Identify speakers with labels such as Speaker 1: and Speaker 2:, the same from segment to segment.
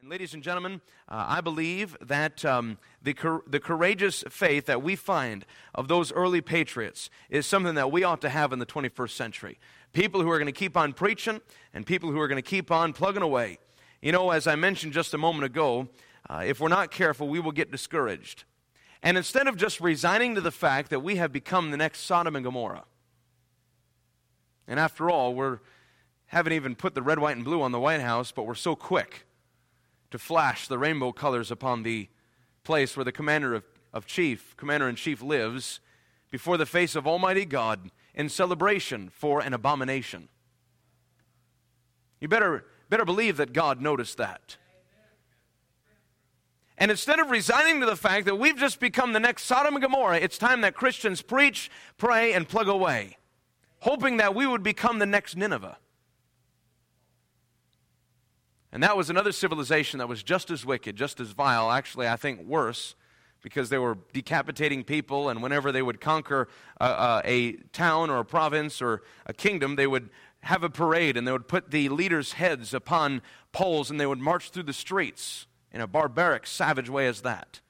Speaker 1: Ladies and gentlemen, I believe that the courageous faith that we find of those early patriots is something that we ought to have in the 21st century. People who are going to keep on preaching and people who are going to keep on plugging away. You know, as I mentioned just a moment ago, if we're not careful, we will get discouraged. And instead of just resigning to the fact that we have become the next Sodom and Gomorrah, and after all, we haven't even put the red, white, and blue on the White House, but we're so quick to flash the rainbow colors upon the place where the Commander-in-Chief lives before the face of Almighty God in celebration for an abomination. You better believe that God noticed that. And instead of resigning to the fact that we've just become the next Sodom and Gomorrah, it's time that Christians preach, pray, and plug away, hoping that we would become the next Nineveh. And that was another civilization that was just as wicked, just as vile, actually I think worse, because they were decapitating people, and whenever they would conquer a town or a province or a kingdom, they would have a parade, and they would put the leaders' heads upon poles, and they would march through the streets in a barbaric, savage way as that.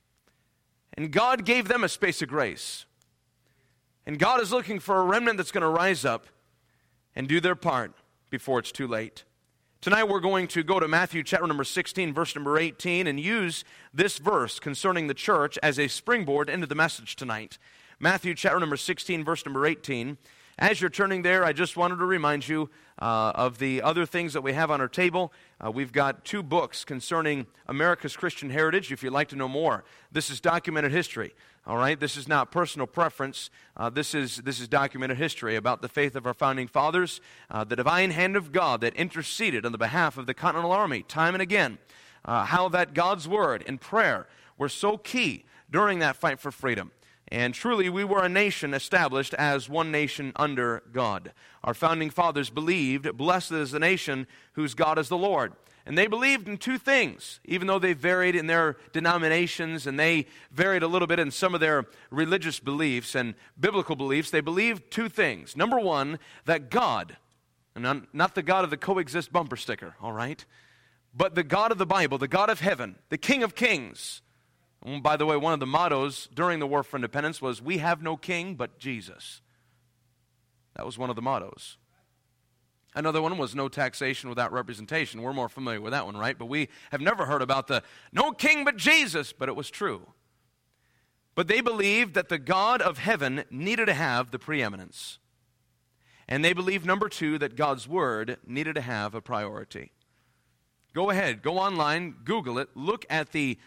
Speaker 1: And God gave them a space of grace. And God is looking for a remnant that's going to rise up and do their part before it's too late. Tonight we're going to go to Matthew chapter number 16, verse number 18, and use this verse concerning the church as a springboard into the message tonight. Matthew chapter number 16, verse number 18. As you're turning there, I just wanted to remind you of the other things that we have on our table. We've got 2 books concerning America's Christian heritage, if you'd like to know more. This is documented history, all right? This is not personal preference. This is documented history about the faith of our founding fathers, the divine hand of God that interceded on the behalf of the Continental Army time and again, how that God's word and prayer were so key during that fight for freedom. And truly, we were a nation established as one nation under God. Our founding fathers believed, blessed is the nation whose God is the Lord. And they believed in 2 things, even though they varied in their denominations and they varied a little bit in some of their religious beliefs and biblical beliefs. They believed 2 things. Number 1, that God, and not the God of the coexist bumper sticker, all right, but the God of the Bible, the God of heaven, the King of kings. And by the way, one of the mottos during the War for Independence was, "We have no king but Jesus." That was one of the mottos. Another one was, "No taxation without representation." We're more familiar with that one, right? But we have never heard about the "no king but Jesus," but it was true. But they believed that the God of heaven needed to have the preeminence. And they believed, number 2, that God's word needed to have a priority. Go ahead, go online, Google it, look at the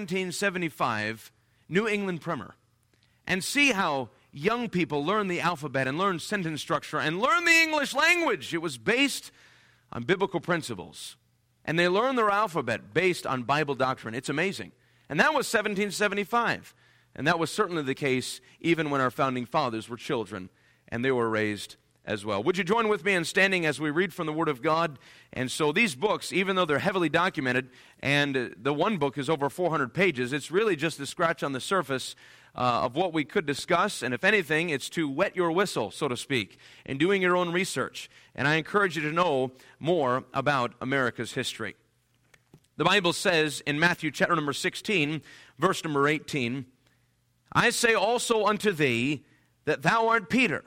Speaker 1: 1775 New England Primer, and see how young people learn the alphabet and learn sentence structure and learn the English language. It was based on biblical principles. And they learn their alphabet based on Bible doctrine. It's amazing. And that was 1775. And that was certainly the case even when our founding fathers were children and they were raised as well. Would you join with me in standing as we read from the Word of God? And so these books, even though they're heavily documented, and the one book is over 400 pages, it's really just a scratch on the surface of what we could discuss. And if anything, it's to wet your whistle, so to speak, in doing your own research. And I encourage you to know more about America's history. The Bible says in Matthew chapter number 16, verse number 18, "I say also unto thee that thou art Peter,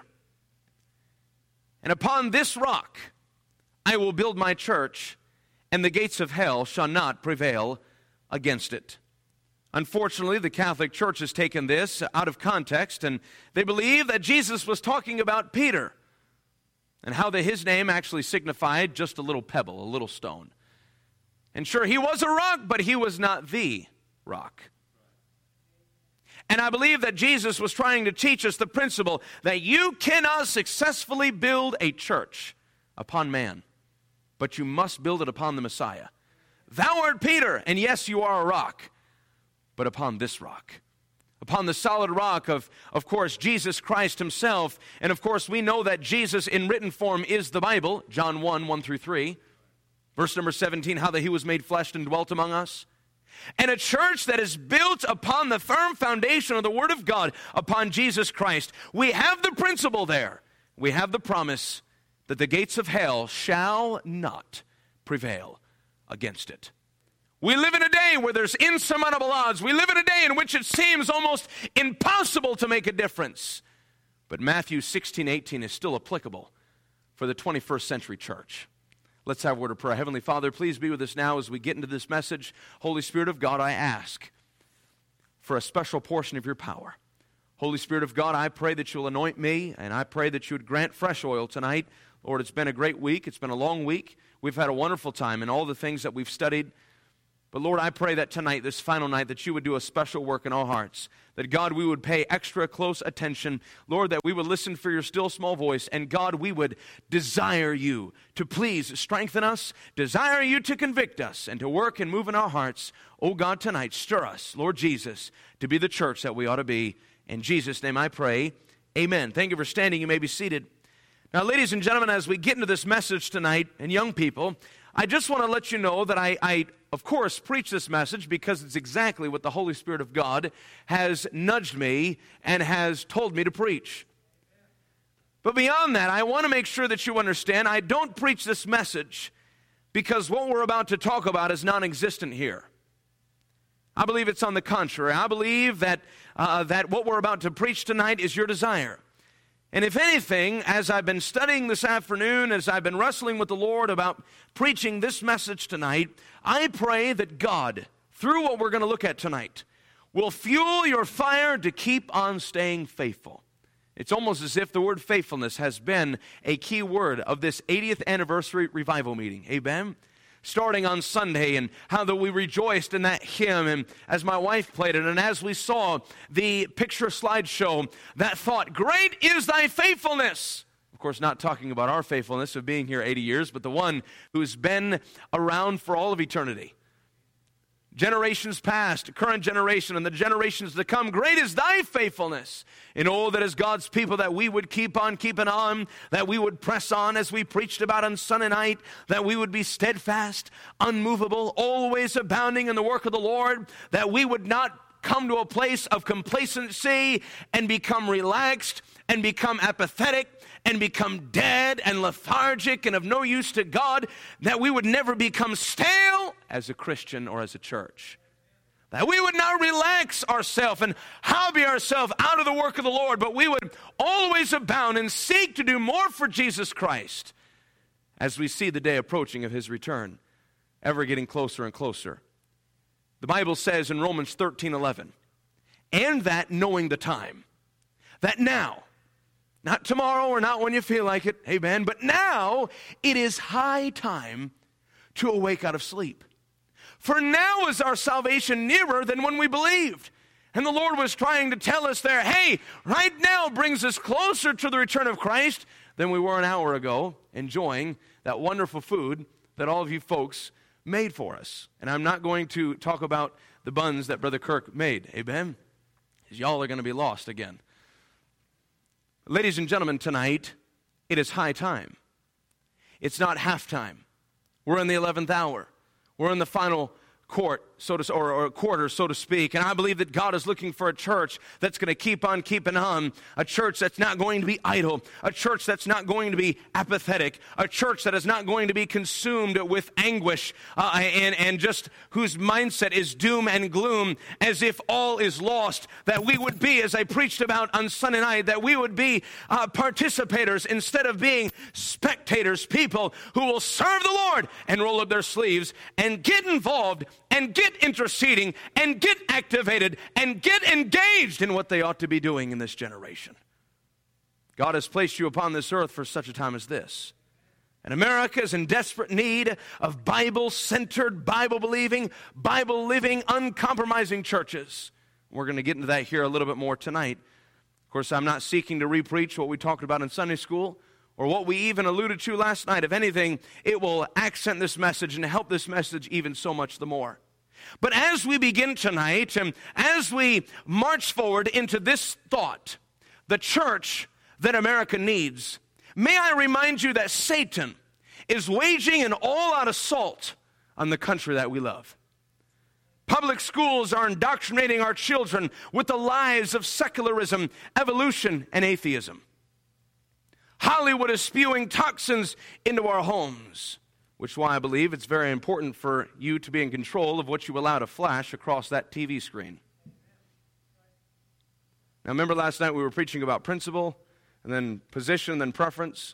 Speaker 1: and upon this rock I will build my church, and the gates of hell shall not prevail against it." Unfortunately, the Catholic Church has taken this out of context, and they believe that Jesus was talking about Peter, and how that his name actually signified just a little pebble, a little stone. And sure, he was a rock, but he was not the rock. And I believe that Jesus was trying to teach us the principle that you cannot successfully build a church upon man, but you must build it upon the Messiah. Thou art Peter, and yes, you are a rock, but upon this rock. Upon the solid rock of course, Jesus Christ himself. And of course, we know that Jesus in written form is the Bible, John 1, 1 through 3. Verse number 17, how that he was made flesh and dwelt among us. And a church that is built upon the firm foundation of the Word of God, upon Jesus Christ. We have the principle there. We have the promise that the gates of hell shall not prevail against it. We live in a day where there's insurmountable odds. We live in a day in which it seems almost impossible to make a difference. But Matthew 16:18 is still applicable for the 21st century church. Let's have a word of prayer. Heavenly Father, please be with us now as we get into this message. Holy Spirit of God, I ask for a special portion of your power. Holy Spirit of God, I pray that you'll anoint me, and I pray that you would grant fresh oil tonight. Lord, it's been a great week. It's been a long week. We've had a wonderful time in all the things that we've studied. But Lord, I pray that tonight, this final night, that you would do a special work in our hearts. That God, we would pay extra close attention. Lord, that we would listen for your still small voice. And God, we would desire you to please strengthen us, desire you to convict us, and to work and move in our hearts. Oh God, tonight, stir us, Lord Jesus, to be the church that we ought to be. In Jesus' name I pray, amen. Thank you for standing. You may be seated. Now, ladies and gentlemen, as we get into this message tonight, and young people, I just want to let you know that I of course, preach this message because it's exactly what the Holy Spirit of God has nudged me and has told me to preach. But beyond that, I want to make sure that you understand, I don't preach this message because what we're about to talk about is non-existent here. I believe it's on the contrary. I believe that what we're about to preach tonight is your desire. And if anything, as I've been studying this afternoon, as I've been wrestling with the Lord about preaching this message tonight, I pray that God, through what we're going to look at tonight, will fuel your fire to keep on staying faithful. It's almost as if the word faithfulness has been a key word of this 80th anniversary revival meeting. Amen? Starting on Sunday, and how that we rejoiced in that hymn, and as my wife played it, and as we saw the picture slideshow, that thought, great is thy faithfulness. Of course, not talking about our faithfulness of being here 80 years, but the one who's been around for all of eternity. Generations past, current generation, and the generations to come, great is thy faithfulness. And oh, that as God's people that we would keep on keeping on, that we would press on as we preached about on Sunday night, that we would be steadfast, unmovable, always abounding in the work of the Lord, that we would not come to a place of complacency and become relaxed and become apathetic and become dead and lethargic and of no use to God, that we would never become stale as a Christian or as a church. That we would not relax ourselves and hobby ourselves out of the work of the Lord, but we would always abound and seek to do more for Jesus Christ as we see the day approaching of his return, ever getting closer and closer. The Bible says in Romans 13:11, and that knowing the time, that now, not tomorrow or not when you feel like it, amen, but now it is high time to awake out of sleep. For now is our salvation nearer than when we believed. And the Lord was trying to tell us there, hey, right now brings us closer to the return of Christ than we were an hour ago, enjoying that wonderful food that all of you folks made for us. And I'm not going to talk about the buns that Brother Kirk made, amen? Because y'all are going to be lost again. Ladies and gentlemen, tonight, it is high time. It's not halftime. We're in the 11th hour. We're in the final quarter, so to speak. And I believe that God is looking for a church that's going to keep on keeping on, a church that's not going to be idle, a church that's not going to be apathetic, a church that is not going to be consumed with anguish and just whose mindset is doom and gloom as if all is lost. That we would be, as I preached about on Sunday night, that we would be participators instead of being spectators, people who will serve the Lord and roll up their sleeves and get involved and get interceding and get activated and get engaged in what they ought to be doing in this generation. God has placed you upon this earth for such a time as this. And America is in desperate need of Bible-centered, Bible-believing, Bible-living, uncompromising churches. We're going to get into that here a little bit more tonight. Of course, I'm not seeking to repreach what we talked about in Sunday school or what we even alluded to last night. If anything, it will accent this message and help this message even so much the more. But as we begin tonight, and as we march forward into this thought, the church that America needs, may I remind you that Satan is waging an all-out assault on the country that we love. Public schools are indoctrinating our children with the lies of secularism, evolution, and atheism. Hollywood is spewing toxins into our homes. which is why I believe it's very important for you to be in control of what you allow to flash across that TV screen. Now, remember last night we were preaching about principle, and then position, then preference.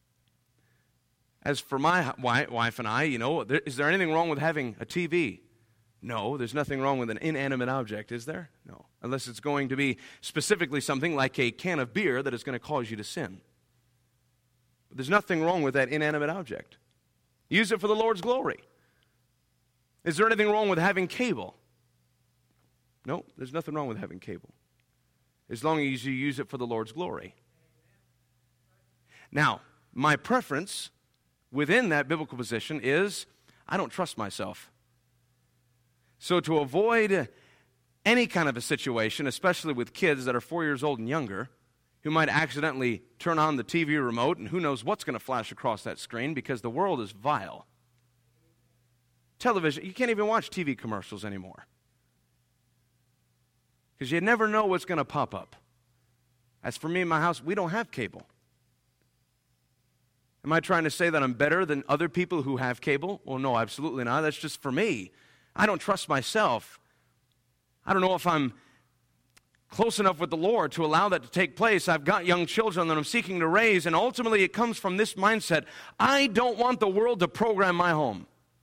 Speaker 1: As for my wife and I, is there anything wrong with having a TV? No, there's nothing wrong with an inanimate object, is there? No, unless it's going to be specifically something like a can of beer that is going to cause you to sin. But there's nothing wrong with that inanimate object. Use it for the Lord's glory. Is there anything wrong with having cable? No, there's nothing wrong with having cable, as long as you use it for the Lord's glory. Now, my preference within that biblical position is I don't trust myself. So to avoid any kind of a situation, especially with kids that are 4 years old and younger, who might accidentally turn on the TV remote, and who knows what's going to flash across that screen, because the world is vile. Television, you can't even watch TV commercials anymore, because you never know what's going to pop up. As for me in my house, we don't have cable. Am I trying to say that I'm better than other people who have cable? Well, no, absolutely not. That's just for me. I don't trust myself. I don't know if I'm close enough with the Lord to allow that to take place. I've got young children that I'm seeking to raise, and ultimately it comes from this mindset. I don't want the world to program my home.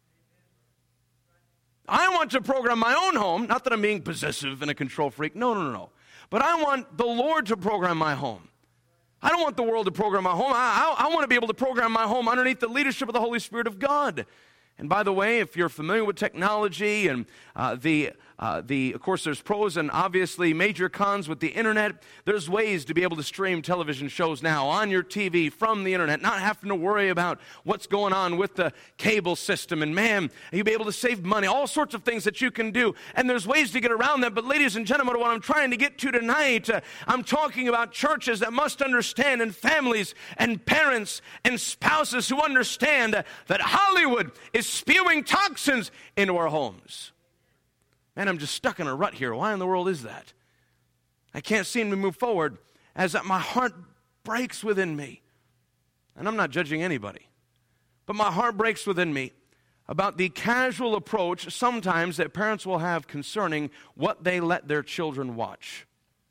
Speaker 1: I want to program my own home. Not that I'm being possessive and a control freak. No. But I want the Lord to program my home. I don't want the world to program my home. I want to be able to program my home underneath the leadership of the Holy Spirit of God. And by the way, if you're familiar with technology and of course, there's pros and obviously major cons with the internet. There's ways to be able to stream television shows now on your TV from the internet, not having to worry about what's going on with the cable system. And man, you'll be able to save money, all sorts of things that you can do. And there's ways to get around that. But ladies and gentlemen, what I'm trying to get to tonight, I'm talking about churches that must understand, and families and parents and spouses who understand that Hollywood is spewing toxins into our homes. Man, I'm just stuck in a rut here. Why in the world is that? I can't seem to move forward, as my heart breaks within me. And I'm not judging anybody, but my heart breaks within me about the casual approach sometimes that parents will have concerning what they let their children watch.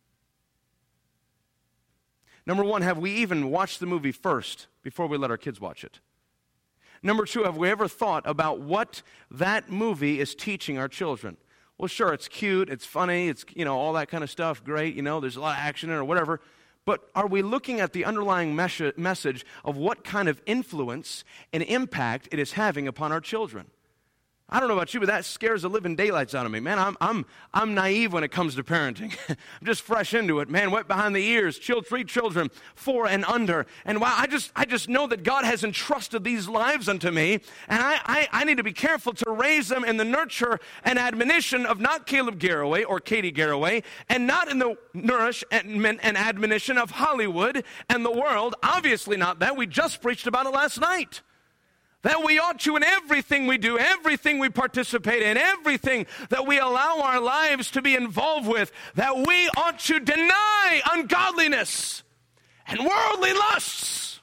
Speaker 1: Number one, have we even watched the movie first before we let our kids watch it? Number two, have we ever thought about what that movie is teaching our children? Well, sure, it's cute, it's funny, it's, all that kind of stuff, great, there's a lot of action in it or whatever. But are we looking at the underlying message of what kind of influence and impact it is having upon our children? I don't know about you, but that scares the living daylights out of me. Man, I'm naive when it comes to parenting. I'm just fresh into it. Man, wet behind the ears, 3 children, 4 and under. And wow, I just know that God has entrusted these lives unto me, and I need to be careful to raise them in the nurture and admonition of not Caleb Garraway or Katie Garraway, and not in the nourishment and admonition of Hollywood and the world. Obviously not that. We just preached about it last night. That we ought to, in everything we do, everything we participate in, everything that we allow our lives to be involved with, that we ought to deny ungodliness and worldly lusts.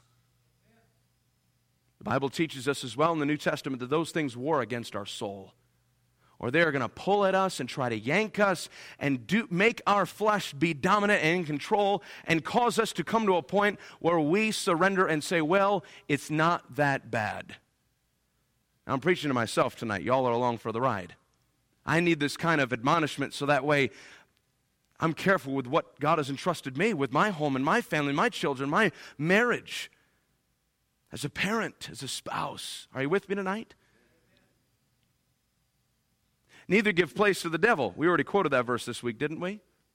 Speaker 1: The Bible teaches us as well in the New Testament that those things war against our soul. Or they're going to pull at us and try to yank us and make our flesh be dominant and in control, and cause us to come to a point where we surrender and say, well, it's not that bad. I'm preaching to myself tonight. Y'all are along for the ride. I need this kind of admonishment so that way I'm careful with what God has entrusted me with, my home and my family, my children, my marriage, as a parent, as a spouse. Are you with me tonight? Neither give place to the devil. We already quoted that verse this week, didn't we?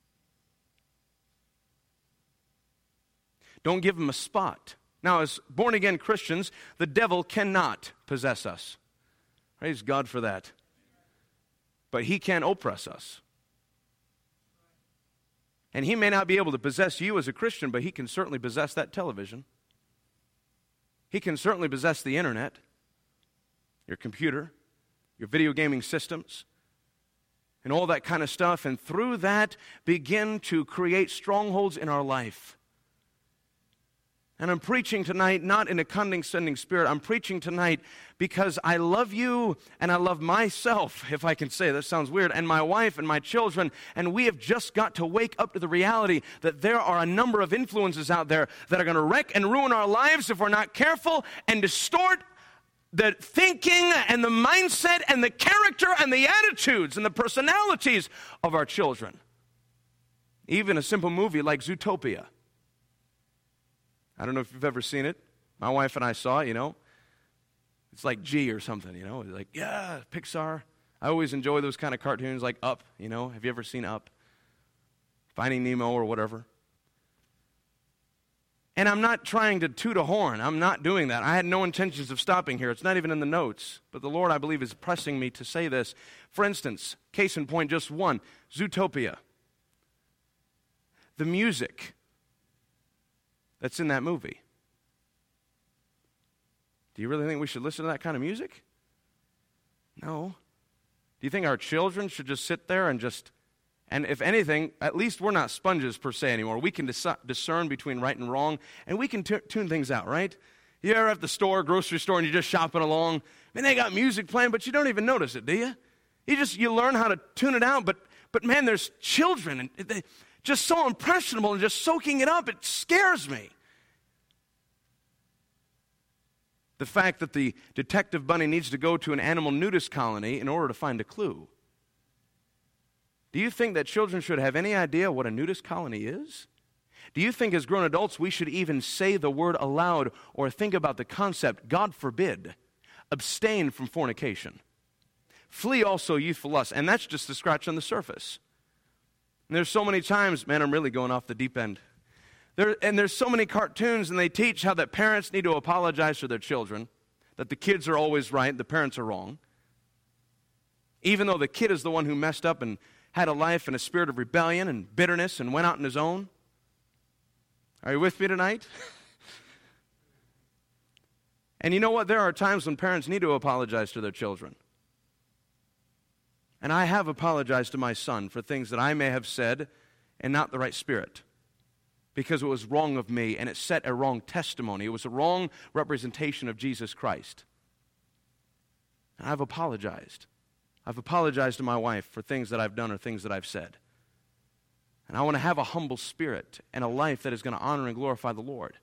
Speaker 1: Don't give him a spot. Now, as born-again Christians, the devil cannot possess us. Praise God for that. But he can oppress us. And he may not be able to possess you as a Christian, but he can certainly possess that television. He can certainly possess the internet, your computer, your video gaming systems, and all that kind of stuff. And through that, begin to create strongholds in our life. And I'm preaching tonight not in a condescending spirit. I'm preaching tonight because I love you and I love myself, if I can say that sounds weird, and my wife and my children. And we have just got to wake up to the reality that there are a number of influences out there that are going to wreck and ruin our lives if we're not careful, and distort the thinking and the mindset and the character and the attitudes and the personalities of our children. Even a simple movie like Zootopia. I don't know if you've ever seen it. My wife and I saw it, It's like G or something, Like, yeah, Pixar. I always enjoy those kind of cartoons like Up, Have you ever seen Up? Finding Nemo or whatever. And I'm not trying to toot a horn. I'm not doing that. I had no intentions of stopping here. It's not even in the notes. But the Lord, I believe, is pressing me to say this. For instance, case in point, just one, Zootopia. The music that's in that movie. Do you really think we should listen to that kind of music? No. Do you think our children should just sit there and if anything, at least we're not sponges per se anymore. We can discern between right and wrong, and we can tune things out, right? You ever at the store, grocery store, and you're just shopping along, and they got music playing, but you don't even notice it, do you? You learn how to tune it out, but man, there's children, and they just so impressionable and just soaking it up, it scares me. The fact that the detective bunny needs to go to an animal nudist colony in order to find a clue. Do you think that children should have any idea what a nudist colony is? Do you think as grown adults we should even say the word aloud or think about the concept, God forbid, abstain from fornication? Flee also youthful lust. And that's just a scratch on the surface. And there's so many times, man, I'm really going off the deep end. There's so many cartoons, and they teach how that parents need to apologize to their children, that the kids are always right, the parents are wrong. Even though the kid is the one who messed up and had a life in a spirit of rebellion and bitterness and went out on his own. Are you with me tonight? And you know what? There are times when parents need to apologize to their children. And I have apologized to my son for things that I may have said in not the right spirit, because it was wrong of me and it set a wrong testimony. It was a wrong representation of Jesus Christ. And I've apologized. I've apologized to my wife for things that I've done or things that I've said. And I want to have a humble spirit and a life that is going to honor and glorify the Lord.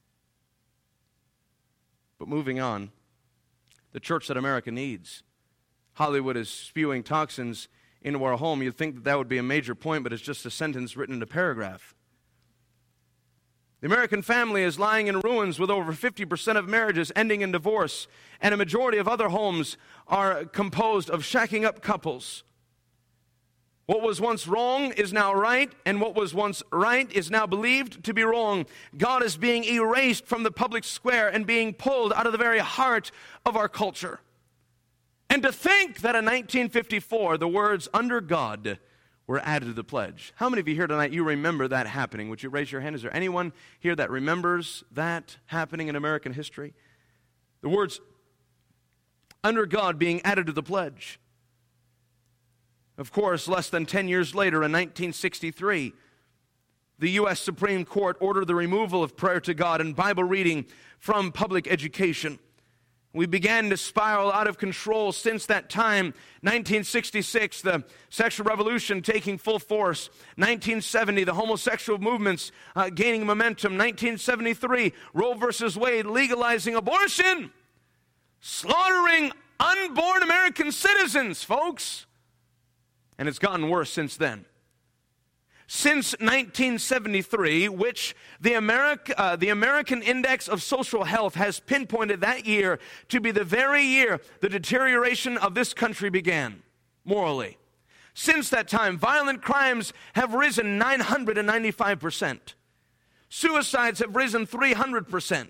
Speaker 1: But moving on, the church that America needs. Hollywood is spewing toxins into our home. You'd think that would be a major point, but it's just a sentence written in a paragraph. The American family is lying in ruins, with over 50% of marriages ending in divorce, and a majority of other homes are composed of shacking up couples. What was once wrong is now right, and what was once right is now believed to be wrong. God is being erased from the public square and being pulled out of the very heart of our culture. And to think that in 1954, the words "under God" were added to the pledge. How many of you here tonight, you remember that happening? Would you raise your hand? Is there anyone here that remembers that happening in American history? The words "under God" being added to the pledge. Of course, less than 10 years later, in 1963, the U.S. Supreme Court ordered the removal of prayer to God and Bible reading from public education. We began to spiral out of control since that time. 1966, the sexual revolution taking full force. 1970, the homosexual movements gaining momentum. 1973, Roe versus Wade legalizing abortion, slaughtering unborn American citizens, folks. And it's gotten worse since then. Since 1973, which the American Index of Social Health has pinpointed that year to be the very year the deterioration of this country began, morally. Since that time, violent crimes have risen 995%. Suicides have risen 300%.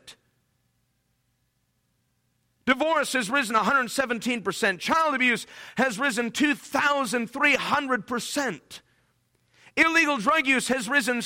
Speaker 1: Divorce has risen 117%. Child abuse has risen 2,300%. Illegal drug use has risen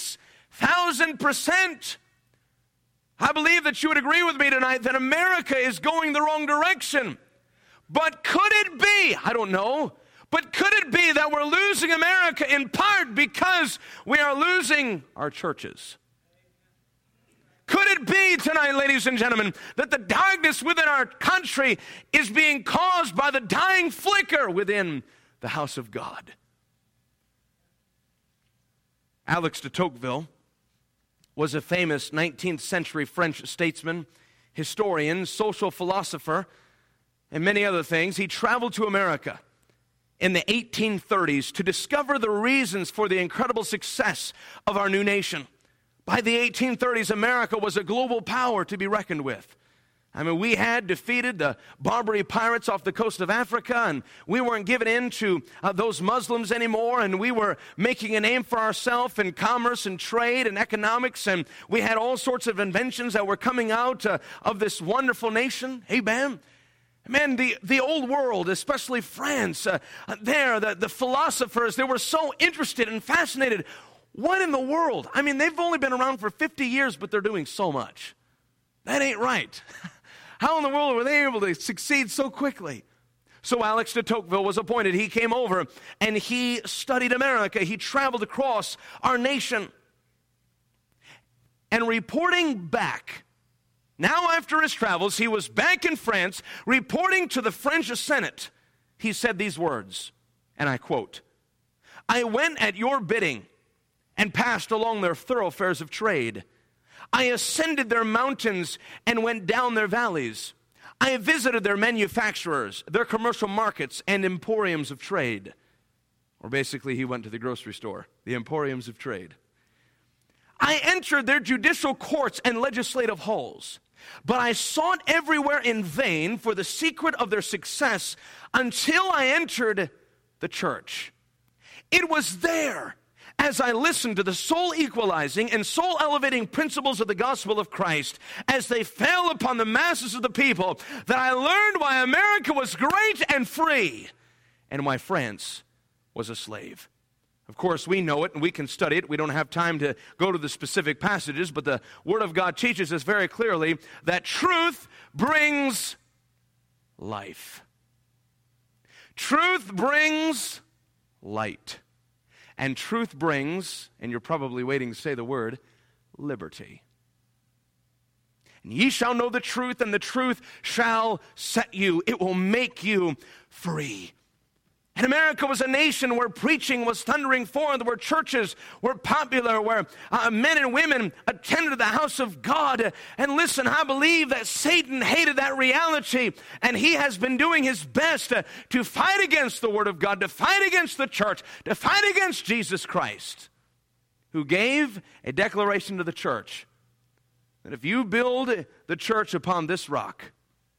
Speaker 1: 6,000%. I believe that you would agree with me tonight that America is going the wrong direction. But could it be, I don't know, but could it be that we're losing America in part because we are losing our churches? Could it be tonight, ladies and gentlemen, that the darkness within our country is being caused by the dying flicker within the house of God? Alex de Tocqueville was a famous 19th century French statesman, historian, social philosopher, and many other things. He traveled to America in the 1830s to discover the reasons for the incredible success of our new nation. By the 1830s, America was a global power to be reckoned with. I mean, we had defeated the Barbary pirates off the coast of Africa, and we weren't giving in to those Muslims anymore, and we were making a name for ourselves in commerce and trade and economics, and we had all sorts of inventions that were coming out of this wonderful nation. Amen. Man, the old world, especially France, the philosophers, they were so interested and fascinated. What in the world? I mean, they've only been around for 50 years, but they're doing so much. That ain't right. How in the world were they able to succeed so quickly? So Alex de Tocqueville was appointed. He came over and he studied America. He traveled across our nation. And reporting back, now after his travels, he was back in France, reporting to the French Senate. He said these words, and I quote, "I went at your bidding and passed along their thoroughfares of trade. I ascended their mountains and went down their valleys. I visited their manufacturers, their commercial markets, and emporiums of trade." Or basically, he went to the grocery store, the emporiums of trade. "I entered their judicial courts and legislative halls, but I sought everywhere in vain for the secret of their success until I entered the church. It was there, as I listened to the soul equalizing and soul elevating principles of the gospel of Christ, as they fell upon the masses of the people, that I learned why America was great and free, and why France was a slave." Of course, we know it and we can study it. We don't have time to go to the specific passages, but the Word of God teaches us very clearly that truth brings life. Truth brings light. And truth brings, and you're probably waiting to say the word, liberty. "And ye shall know the truth, and the truth shall set you." It will make you free. And America was a nation where preaching was thundering forth, where churches were popular, where men and women attended the house of God. And listen, I believe that Satan hated that reality, and he has been doing his best to fight against the Word of God, to fight against the church, to fight against Jesus Christ, who gave a declaration to the church that if you build the church upon this rock,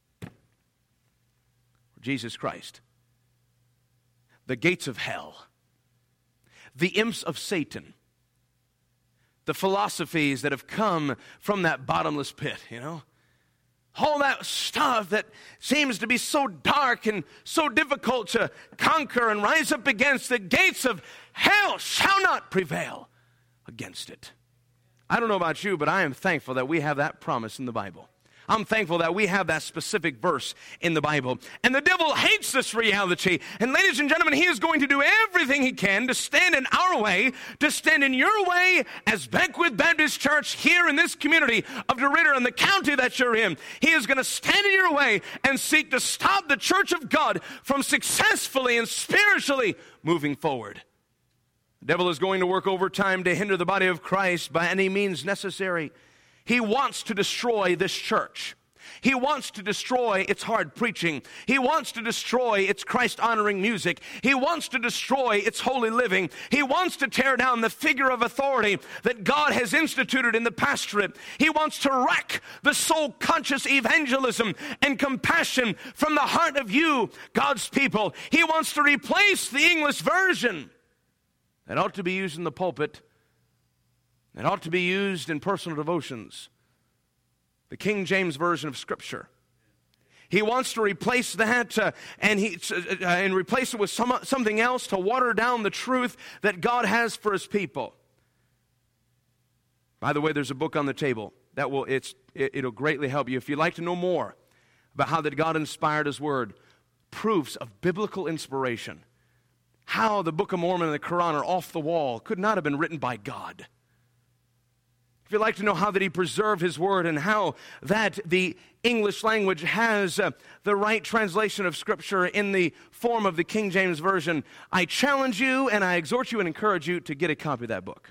Speaker 1: Jesus Christ, the gates of hell, the imps of Satan, the philosophies that have come from that bottomless pit, all that stuff that seems to be so dark and so difficult to conquer and rise up against, the gates of hell shall not prevail against it. I don't know about you, but I am thankful that we have that promise in the Bible. I'm thankful that we have that specific verse in the Bible. And the devil hates this reality. And ladies and gentlemen, he is going to do everything he can to stand in our way, to stand in your way as Beckwith Baptist Church here in this community of DeRidder and the county that you're in. He is going to stand in your way and seek to stop the church of God from successfully and spiritually moving forward. The devil is going to work overtime to hinder the body of Christ by any means necessary. He wants to destroy this church. He wants to destroy its hard preaching. He wants to destroy its Christ-honoring music. He wants to destroy its holy living. He wants to tear down the figure of authority that God has instituted in the pastorate. He wants to wreck the soul-conscious evangelism and compassion from the heart of you, God's people. He wants to replace the English version that ought to be used in the pulpit, that ought to be used in personal devotions, the King James Version of Scripture. He wants to replace that and replace it with something else to water down the truth that God has for His people. By the way, there's a book on the table that it'll greatly help you. If you'd like to know more about how that God inspired His Word, proofs of biblical inspiration, how the Book of Mormon and the Quran are off the wall, could not have been written by God. If you'd like to know how that he preserved his word and how that the English language has the right translation of Scripture in the form of the King James Version, I challenge you and I exhort you and encourage you to get a copy of that book.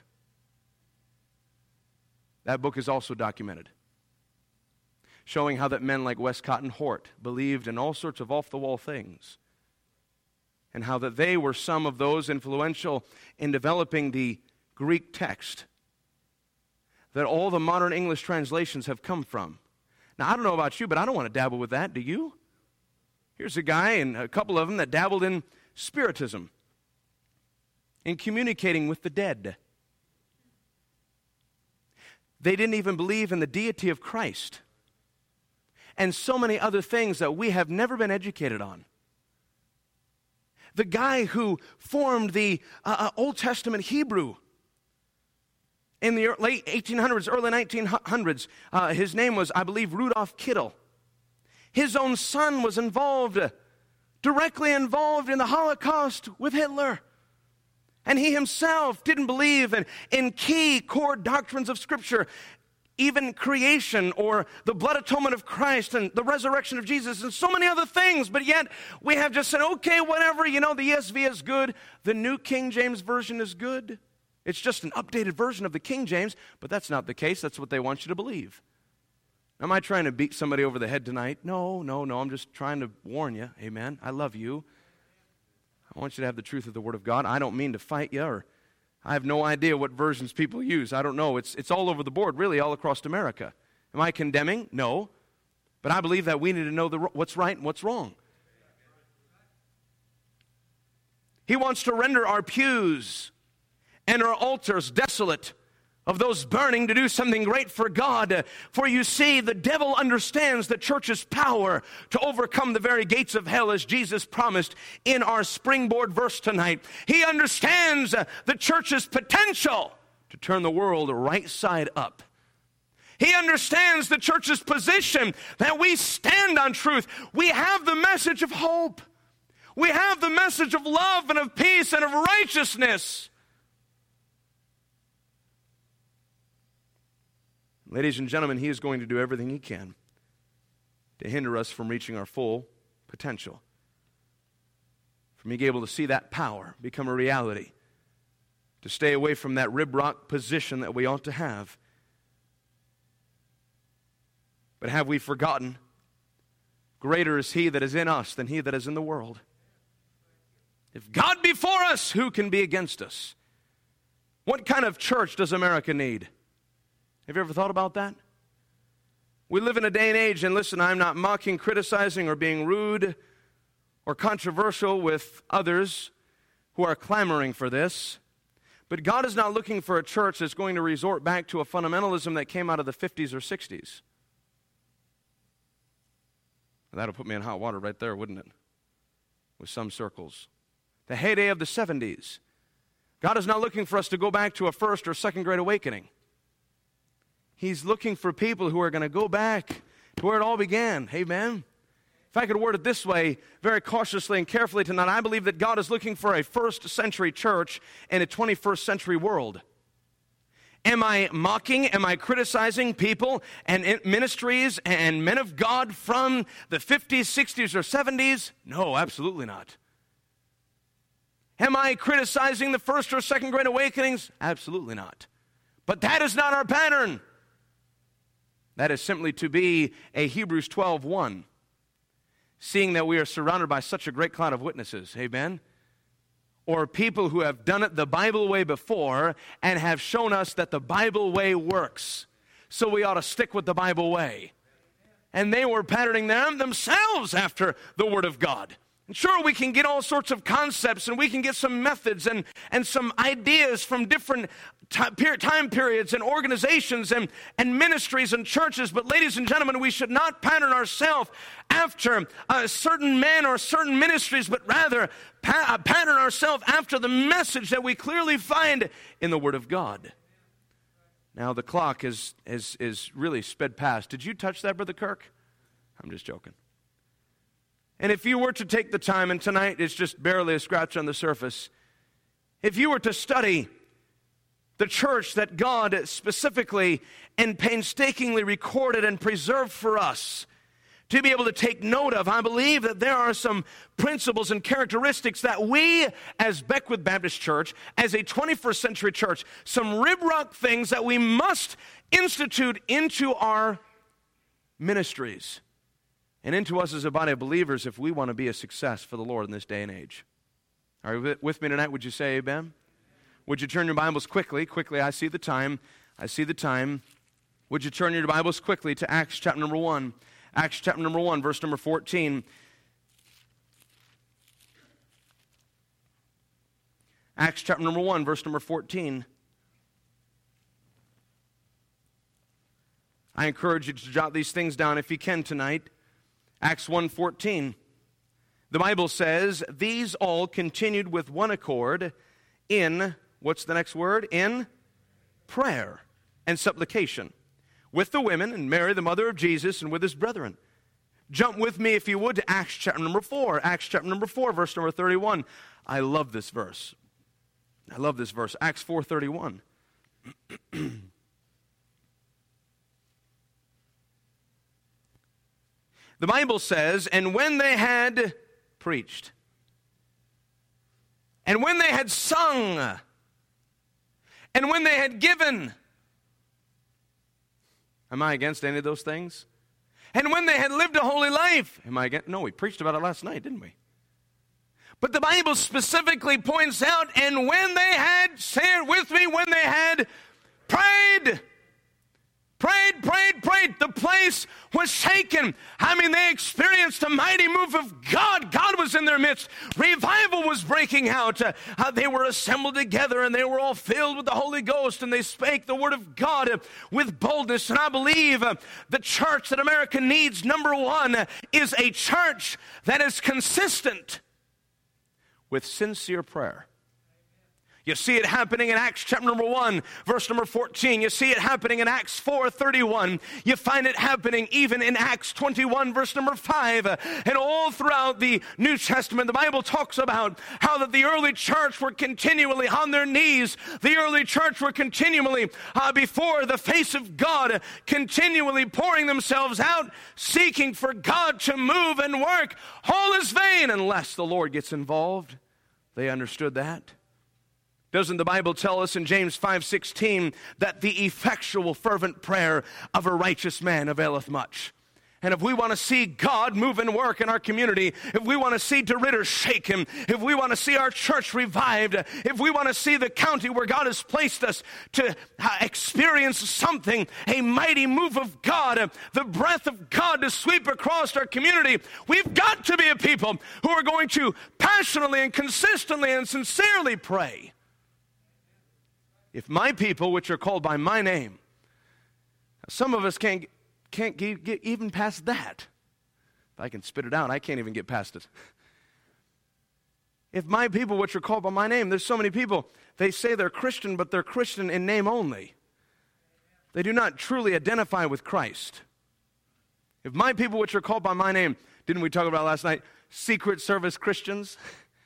Speaker 1: That book is also documented, showing how that men like Westcott and Hort believed in all sorts of off-the-wall things, and how that they were some of those influential in developing the Greek text that all the modern English translations have come from. Now, I don't know about you, but I don't want to dabble with that, do you? Here's a guy, and a couple of them, that dabbled in spiritism, in communicating with the dead. They didn't even believe in the deity of Christ, and so many other things that we have never been educated on. The guy who formed the Old Testament Hebrew in the late 1800s, early 1900s, his name was, I believe, Rudolf Kittel. His own son was directly involved in the Holocaust with Hitler. And he himself didn't believe in key core doctrines of Scripture, even creation or the blood atonement of Christ and the resurrection of Jesus and so many other things. But yet we have just said, okay, whatever, the ESV is good. The New King James Version is good. It's just an updated version of the King James, but that's not the case. That's what they want you to believe. Am I trying to beat somebody over the head tonight? No. I'm just trying to warn you. Amen. I love you. I want you to have the truth of the Word of God. I don't mean to fight you, or I have no idea what versions people use. I don't know. It's all over the board, really, all across America. Am I condemning? No. But I believe that we need to know what's right and what's wrong. He wants to render our pews and our altars desolate of those burning to do something great for God. For you see, the devil understands the church's power to overcome the very gates of hell, as Jesus promised in our springboard verse tonight. He understands the church's potential to turn the world right side up. He understands the church's position that we stand on truth. We have the message of hope. We have the message of love and of peace and of righteousness. Ladies and gentlemen, he is going to do everything he can to hinder us from reaching our full potential, from being able to see that power become a reality, to stay away from that rib rock position that we ought to have. But have we forgotten? Greater is he that is in us than he that is in the world. If God be for us, who can be against us? What kind of church does America need? Have you ever thought about that? We live in a day and age, and listen, I'm not mocking, criticizing, or being rude or controversial with others who are clamoring for this. But God is not looking for a church that's going to resort back to a fundamentalism that came out of the 50s or 60s. That'll put me in hot water right there, wouldn't it? With some circles. The heyday of the 70s. God is not looking for us to go back to a first or second great awakening. He's looking for people who are going to go back to where it all began. Amen? If I could word it this way, very cautiously and carefully tonight, I believe that God is looking for a first century church in a 21st century world. Am I mocking? Am I criticizing people and ministries and men of God from the 50s, 60s, or 70s? No, absolutely not. Am I criticizing the first or second great awakenings? Absolutely not. But that is not our pattern. That is simply to be a Hebrews 12:1, seeing that we are surrounded by such a great cloud of witnesses. Amen? Or people who have done it the Bible way before and have shown us that the Bible way works. So we ought to stick with the Bible way. And they were patterning themselves after the Word of God. And sure, we can get all sorts of concepts and we can get some methods and some ideas from different time periods and organizations and ministries and churches. But ladies and gentlemen, we should not pattern ourselves after certain men or certain ministries, but rather pattern ourselves after the message that we clearly find in the Word of God. Now, the clock is really sped past. Did you touch that, Brother Kirk? I'm just joking. And if you were to take the time, and tonight it's just barely a scratch on the surface, if you were to study the church that God specifically and painstakingly recorded and preserved for us to be able to take note of. I believe that there are some principles and characteristics that we, as Beckwith Baptist Church, as a 21st century church, some ribrock things that we must institute into our ministries and into us as a body of believers if we want to be a success for the Lord in this day and age. Are you with me tonight? Would you say amen? Would you turn your Bibles quickly? I see the time. Would you turn your Bibles quickly to Acts chapter number 1? Acts chapter number 1, verse number 14. Acts chapter number 1, verse number 14. I encourage you to jot these things down if you can tonight. Acts 1:14. The Bible says, these all continued with one accord in, what's the next word? In prayer and supplication, with the women and Mary, the mother of Jesus, and with his brethren. Jump with me, if you would, to Acts chapter number 4. Acts chapter number 4, verse number 31. I love this verse. Acts 4:31. The Bible says, and when they had preached, and when they had sung, and when they had given. Am I against any of those things? And when they had lived a holy life. Am I against? No, we preached about it last night, didn't we? But the Bible specifically points out, and when they had, say it with me, when they had prayed. The place was shaken. I mean, they experienced a mighty move of God. God was in their midst. Revival was breaking out. They were assembled together, and they were all filled with the Holy Ghost, and they spake the word of God with boldness. And I believe the church that America needs, number one, is a church that is consistent with sincere prayer. You see it happening in Acts chapter number 1, verse number 14. You see it happening in Acts 4:31. You find it happening even in Acts 21, verse number 5. And all throughout the New Testament, the Bible talks about how that the early church were continually on their knees. The early church were continually before the face of God, continually pouring themselves out, seeking for God to move and work. All is vain unless the Lord gets involved. They understood that. Doesn't the Bible tell us in James 5:16 that the effectual fervent prayer of a righteous man availeth much? And if we want to see God move and work in our community, if we want to see DeRidder shaken, if we want to see our church revived, if we want to see the county where God has placed us to experience something, a mighty move of God, the breath of God to sweep across our community, we've got to be a people who are going to passionately and consistently and sincerely pray. If my people, which are called by my name, some of us can't get even past that. If I can spit it out, I can't even get past it. If my people, which are called by my name, there's so many people, they say they're Christian, but they're Christian in name only. They do not truly identify with Christ. If my people, which are called by my name, didn't we talk about last night, Secret Service Christians,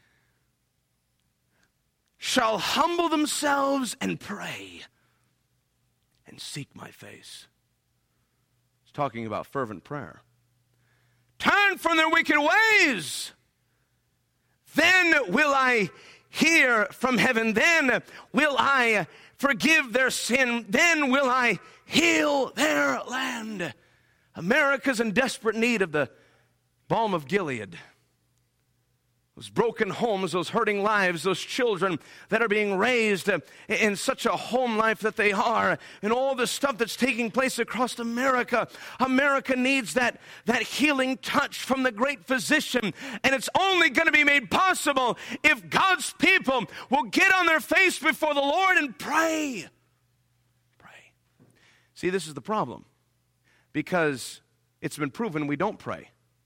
Speaker 1: shall humble themselves and pray and seek my face. It's talking about fervent prayer. Turn from their wicked ways. Then will I hear from heaven. Then will I forgive their sin. Then will I heal their land. America's in desperate need of the balm of Gilead. Those broken homes, those hurting lives, those children that are being raised in such a home life that they are, and all the stuff that's taking place across America. America needs that healing touch from the great physician, and it's only going to be made possible if God's people will get on their face before the Lord and pray. Pray. See, this is the problem, because it's been proven we don't pray.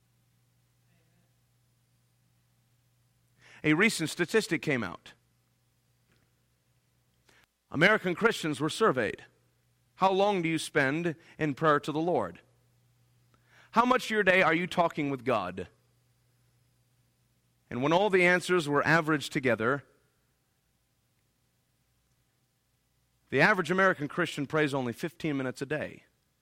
Speaker 1: A recent statistic came out. American Christians were surveyed. How long do you spend in prayer to the Lord? How much of your day are you talking with God? And when all the answers were averaged together, The average American Christian prays only 15 minutes a day.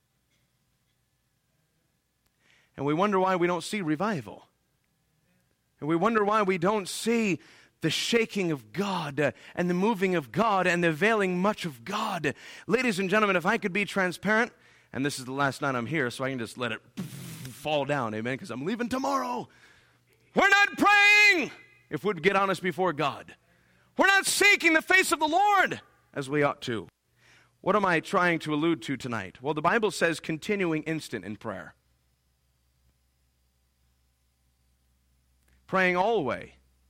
Speaker 1: And we wonder why we don't see revival. And we wonder why we don't see the shaking of God and the moving of God and the availing much of God. Ladies and gentlemen, if I could be transparent, and this is the last night I'm here, so I can just let it fall down, amen, because I'm leaving tomorrow. We're not praying if we'd get honest before God. We're not seeking the face of the Lord as we ought to. What am I trying to allude to tonight? Well, the Bible says continuing instant in prayer. Praying always.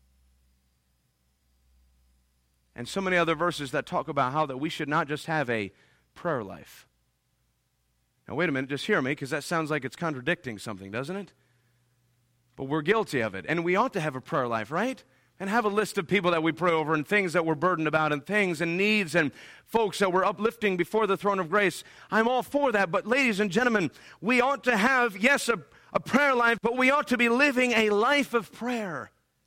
Speaker 1: And so many other verses that talk about how that we should not just have a prayer life. Now wait a minute, just hear me, because that sounds like it's contradicting something, doesn't it? But we're guilty of it. And we ought to have a prayer life, right? And have a list of people that we pray over and things that we're burdened about and things and needs and folks that we're uplifting before the throne of grace. I'm all for that. But ladies and gentlemen, we ought to have, yes, a prayer life, but we ought to be living a life of prayer.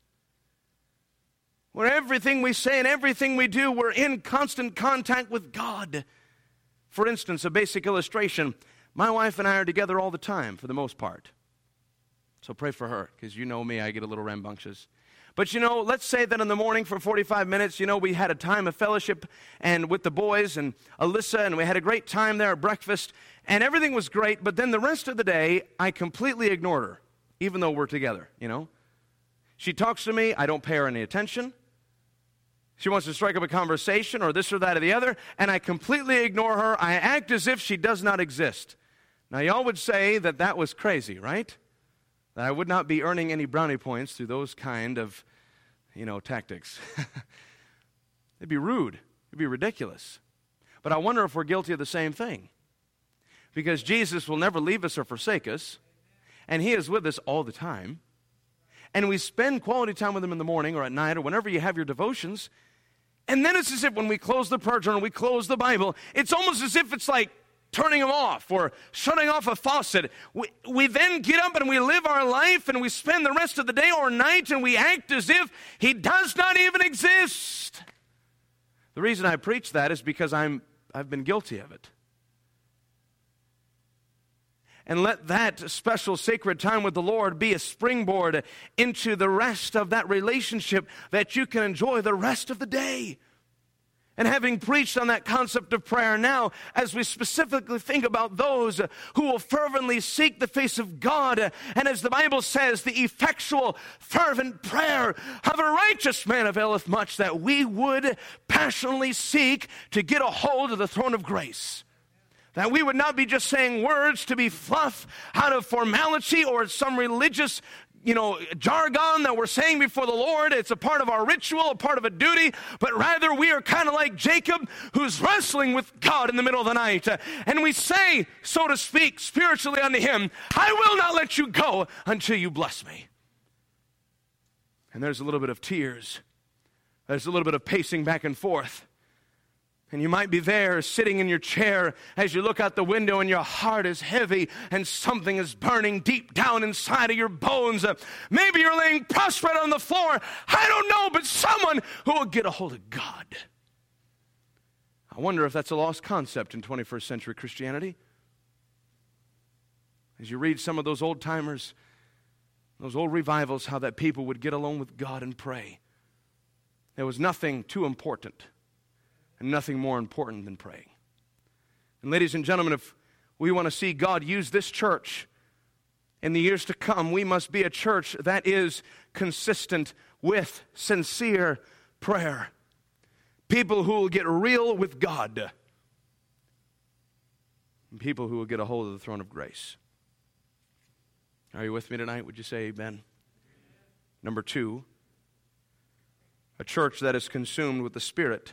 Speaker 1: Where everything we say and everything we do, we're in constant contact with God. For instance, a basic illustration, my wife and I are together all the time for the most part. So pray for her, because you know me, I get a little rambunctious. But let's say that in the morning for 45 minutes, we had a time of fellowship and with the boys and Alyssa, and we had a great time there at breakfast, and everything was great, but then the rest of the day, I completely ignored her, even though we're together, She talks to me, I don't pay her any attention. She wants to strike up a conversation or this or that or the other, and I completely ignore her. I act as if she does not exist. Now, y'all would say that that was crazy, right? That I would not be earning any brownie points through those kind of, tactics. It'd be rude. It'd be ridiculous. But I wonder if we're guilty of the same thing. Because Jesus will never leave us or forsake us, and He is with us all the time. And we spend quality time with Him in the morning or at night or whenever you have your devotions. And then it's as if when we close the prayer journal, we close the Bible, it's almost as if it's like turning them off or shutting off a faucet. We then get up and we live our life and we spend the rest of the day or night and we act as if He does not even exist. The reason I preach that is because I've been guilty of it. And let that special sacred time with the Lord be a springboard into the rest of that relationship that you can enjoy the rest of the day. And having preached on that concept of prayer now, as we specifically think about those who will fervently seek the face of God, and as the Bible says, the effectual, fervent prayer of a righteous man availeth much, that we would passionately seek to get a hold of the throne of grace. That we would not be just saying words to be fluff out of formality or some religious, jargon that we're saying before the Lord. It's a part of our ritual, a part of a duty, but rather we are kind of like Jacob who's wrestling with God in the middle of the night. And we say, so to speak, spiritually unto Him, I will not let you go until you bless me. And there's a little bit of tears. There's a little bit of pacing back and forth. And you might be there sitting in your chair as you look out the window and your heart is heavy and something is burning deep down inside of your bones. Maybe you're laying prostrate on the floor. I don't know, but someone who will get a hold of God. I wonder if that's a lost concept in 21st century Christianity. As you read some of those old timers, those old revivals, how that people would get alone with God and pray. There was nothing too important. And nothing more important than praying. And ladies and gentlemen, if we want to see God use this church in the years to come, we must be a church that is consistent with sincere prayer. People who will get real with God. And people who will get a hold of the throne of grace. Are you with me tonight? Would you say amen? Number 2, a church that is consumed with the Spirit.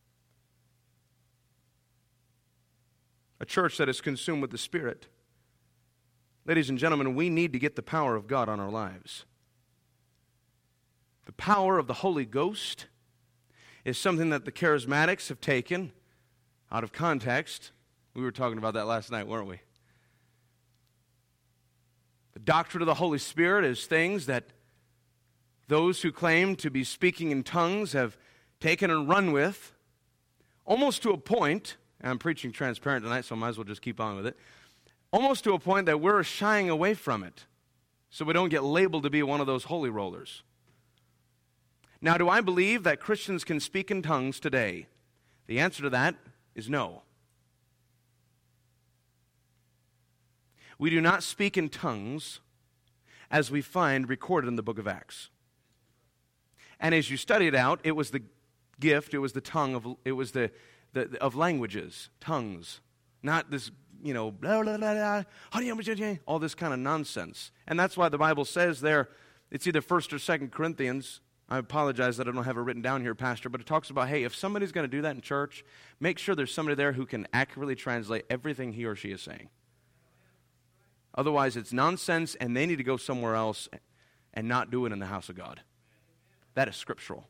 Speaker 1: A church that is consumed with the Spirit. Ladies and gentlemen, we need to get the power of God on our lives. The power of the Holy Ghost is something that the charismatics have taken out of context. We were talking about that last night, weren't we? The doctrine of the Holy Spirit is things that those who claim to be speaking in tongues have taken and run with, almost to a point, and I'm preaching transparent tonight, so I might as well just keep on with it, almost to a point that we're shying away from it so we don't get labeled to be one of those holy rollers. Now, do I believe that Christians can speak in tongues today? The answer to that is no. We do not speak in tongues as we find recorded in the book of Acts. And as you study it out, it was the gift, it was the tongue of, it was the of languages, tongues, not this, blah, blah, blah, blah, all this kind of nonsense. And that's why the Bible says there, it's either 1st or 2nd Corinthians. I apologize that I don't have it written down here, Pastor, but it talks about, hey, if somebody's going to do that in church, make sure there's somebody there who can accurately translate everything he or she is saying. Otherwise, it's nonsense, and they need to go somewhere else and not do it in the house of God. That is scriptural.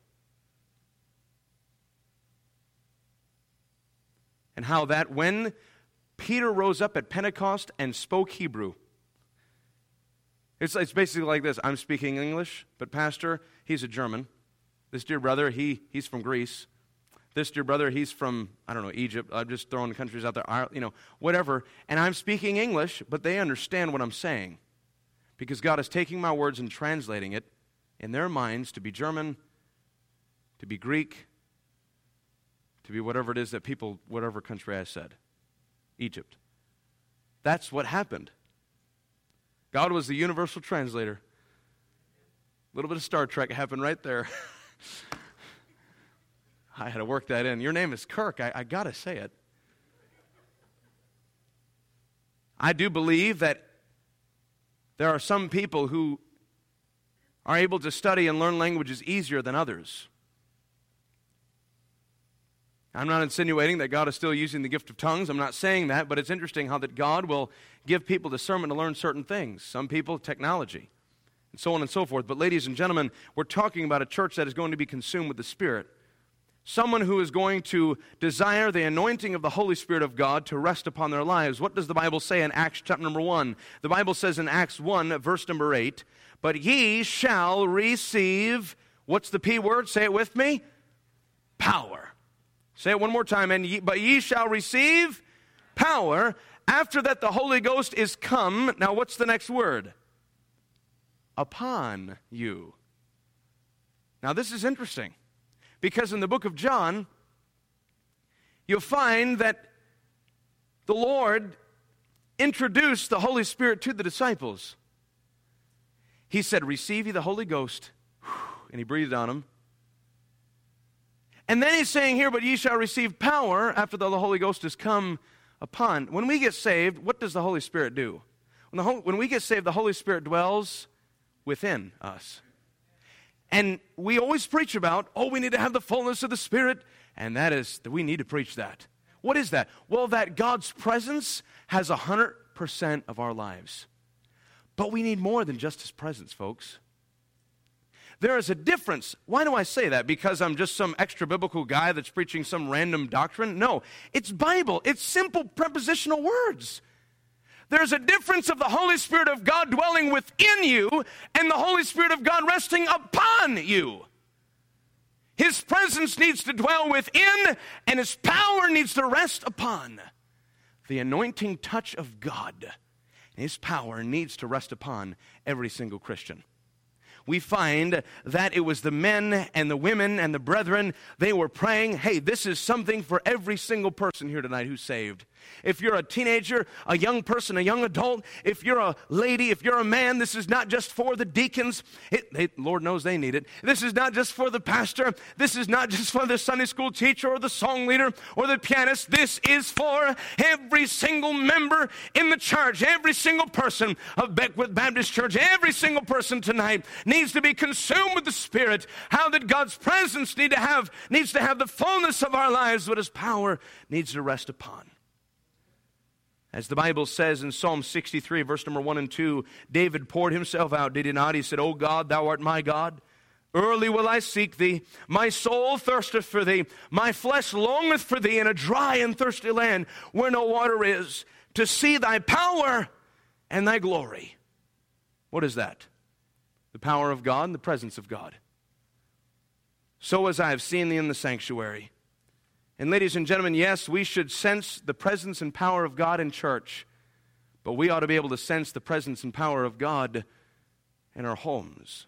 Speaker 1: And how that when Peter rose up at Pentecost and spoke Hebrew, it's basically like this. I'm speaking English, but Pastor, he's a German. This dear brother, he's from Greece. This dear brother, he's from, Egypt. I'm just throwing countries out there, whatever. And I'm speaking English, but they understand what I'm saying. Because God is taking my words and translating it in their minds to be German, to be Greek, to be whatever it is that people, whatever country I said. Egypt. That's what happened. God was the universal translator. A little bit of Star Trek happened right there. I had to work that in. Your name is Kirk. I got to say it. I do believe that there are some people who are able to study and learn languages easier than others. I'm not insinuating that God is still using the gift of tongues. I'm not saying that, but it's interesting how that God will give people discernment to learn certain things. Some people, technology, and so on and so forth. But ladies and gentlemen, we're talking about a church that is going to be consumed with the Spirit. Someone who is going to desire the anointing of the Holy Spirit of God to rest upon their lives. What does the Bible say in Acts chapter number 1? The Bible says in Acts 1, verse number 8, but ye shall receive, what's the P word? Say it with me. Power. Say it one more time. But ye shall receive power after that the Holy Ghost is come. Now what's the next word? Upon you. Now this is interesting. Because in the book of John, you'll find that the Lord introduced the Holy Spirit to the disciples. He said, receive ye the Holy Ghost. And he breathed on them. And then he's saying here, but ye shall receive power after the Holy Ghost is come upon. When we get saved, what does the Holy Spirit do? When we get saved, the Holy Spirit dwells within us. And we always preach about, we need to have the fullness of the Spirit. And that is, we need to preach that. What is that? Well, that God's presence has 100% of our lives. But we need more than just His presence, folks. There is a difference. Why do I say that? Because I'm just some extra biblical guy that's preaching some random doctrine? No, it's Bible. It's simple prepositional words. There's a difference of the Holy Spirit of God dwelling within you and the Holy Spirit of God resting upon you. His presence needs to dwell within, and His power needs to rest upon. The anointing touch of God, His power needs to rest upon every single Christian. We find that it was the men and the women and the brethren, they were praying, hey, this is something for every single person here tonight who's saved. If you're a teenager, a young person, a young adult, if you're a lady, if you're a man, this is not just for the deacons. Lord knows they need it. This is not just for the pastor. This is not just for the Sunday school teacher or the song leader or the pianist. This is for every single member in the church, every single person of Beckwith Baptist Church, every single person tonight needs to be consumed with the Spirit. How that God's presence needs to have the fullness of our lives, but His power needs to rest upon. As the Bible says in Psalm 63, verse number 1 and 2, David poured himself out, did he not? He said, O God, thou art my God. Early will I seek thee. My soul thirsteth for thee. My flesh longeth for thee in a dry and thirsty land where no water is, to see thy power and thy glory. What is that? The power of God and the presence of God. So as I have seen thee in the sanctuary, And ladies and gentlemen, yes, we should sense the presence and power of God in church, but we ought to be able to sense the presence and power of God in our homes.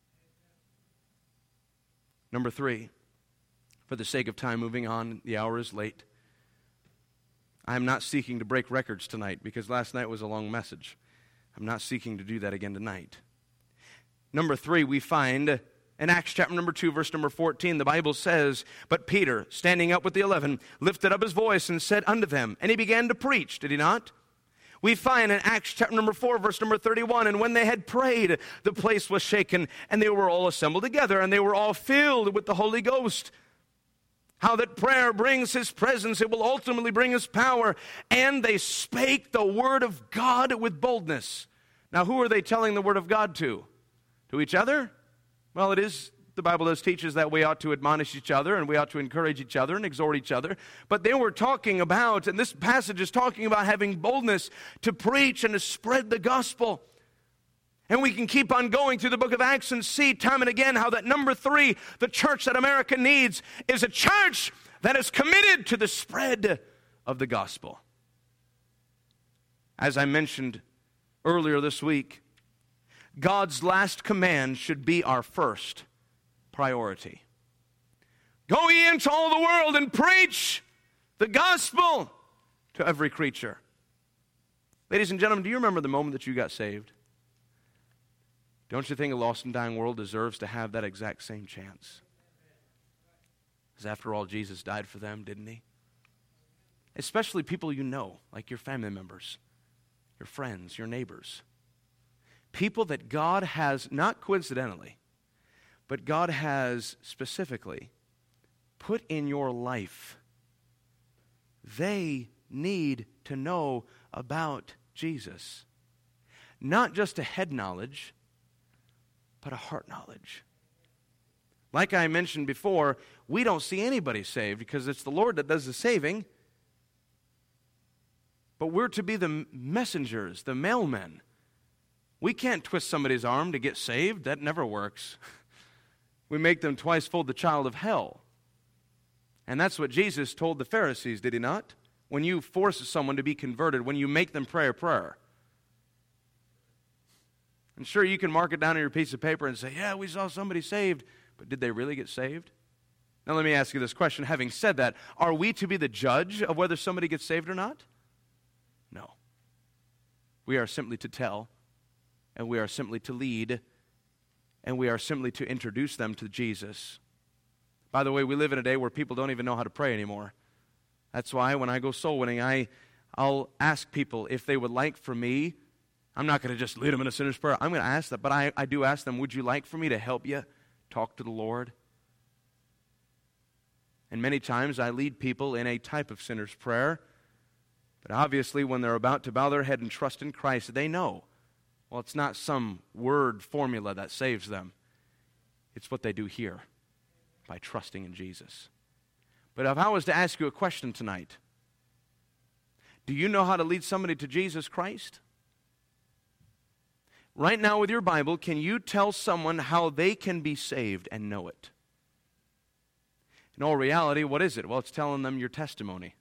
Speaker 1: Number 3, for the sake of time, moving on, the hour is late. I am not seeking to break records tonight because last night was a long message. I'm not seeking to do that again tonight. Number 3, we find in Acts chapter number 2, verse number 14, the Bible says, "But Peter, standing up with the 11, lifted up his voice and said unto them," and he began to preach, did he not? We find in Acts chapter number 4, verse number 31, "And when they had prayed, the place was shaken, and they were all assembled together, and they were all filled with the Holy Ghost." How that prayer brings His presence, it will ultimately bring His power. "And they spake the word of God with boldness." Now, who are they telling the word of God to? To each other? Well, the Bible does teach us that we ought to admonish each other and we ought to encourage each other and exhort each other. But they were talking about, and this passage is talking about having boldness to preach and to spread the gospel. And we can keep on going through the book of Acts and see time and again how that number 3, the church that America needs, is a church that is committed to the spread of the gospel. As I mentioned earlier this week, God's last command should be our first priority. Go ye into all the world and preach the gospel to every creature. Ladies and gentlemen, do you remember the moment that you got saved? Don't you think a lost and dying world deserves to have that exact same chance? Because after all, Jesus died for them, didn't He? Especially people you know, like your family members, your friends, your neighbors. People that God has, not coincidentally, but God has specifically put in your life. They need to know about Jesus. Not just a head knowledge, but a heart knowledge. Like I mentioned before, we don't see anybody saved because it's the Lord that does the saving. But we're to be the messengers, the mailmen. We can't twist somebody's arm to get saved. That never works. We make them twice fold the child of hell. And that's what Jesus told the Pharisees, did He not? When you force someone to be converted, when you make them pray a prayer. And sure, you can mark it down on your piece of paper and say, yeah, we saw somebody saved. But did they really get saved? Now let me ask you this question. Having said that, are we to be the judge of whether somebody gets saved or not? No. We are simply to tell. And we are simply to lead, and we are simply to introduce them to Jesus. By the way, we live in a day where people don't even know how to pray anymore. That's why when I go soul winning, I'll ask people if they would like for me. I'm not going to just lead them in a sinner's prayer. I'm going to ask them, but I do ask them, would you like for me to help you talk to the Lord? And many times I lead people in a type of sinner's prayer, but obviously when they're about to bow their head and trust in Christ, they know. Well, it's not some word formula that saves them. It's what they do here by trusting in Jesus. But if I was to ask you a question tonight, do you know how to lead somebody to Jesus Christ? Right now with your Bible, can you tell someone how they can be saved and know it? In all reality, what is it? Well, it's telling them your testimony.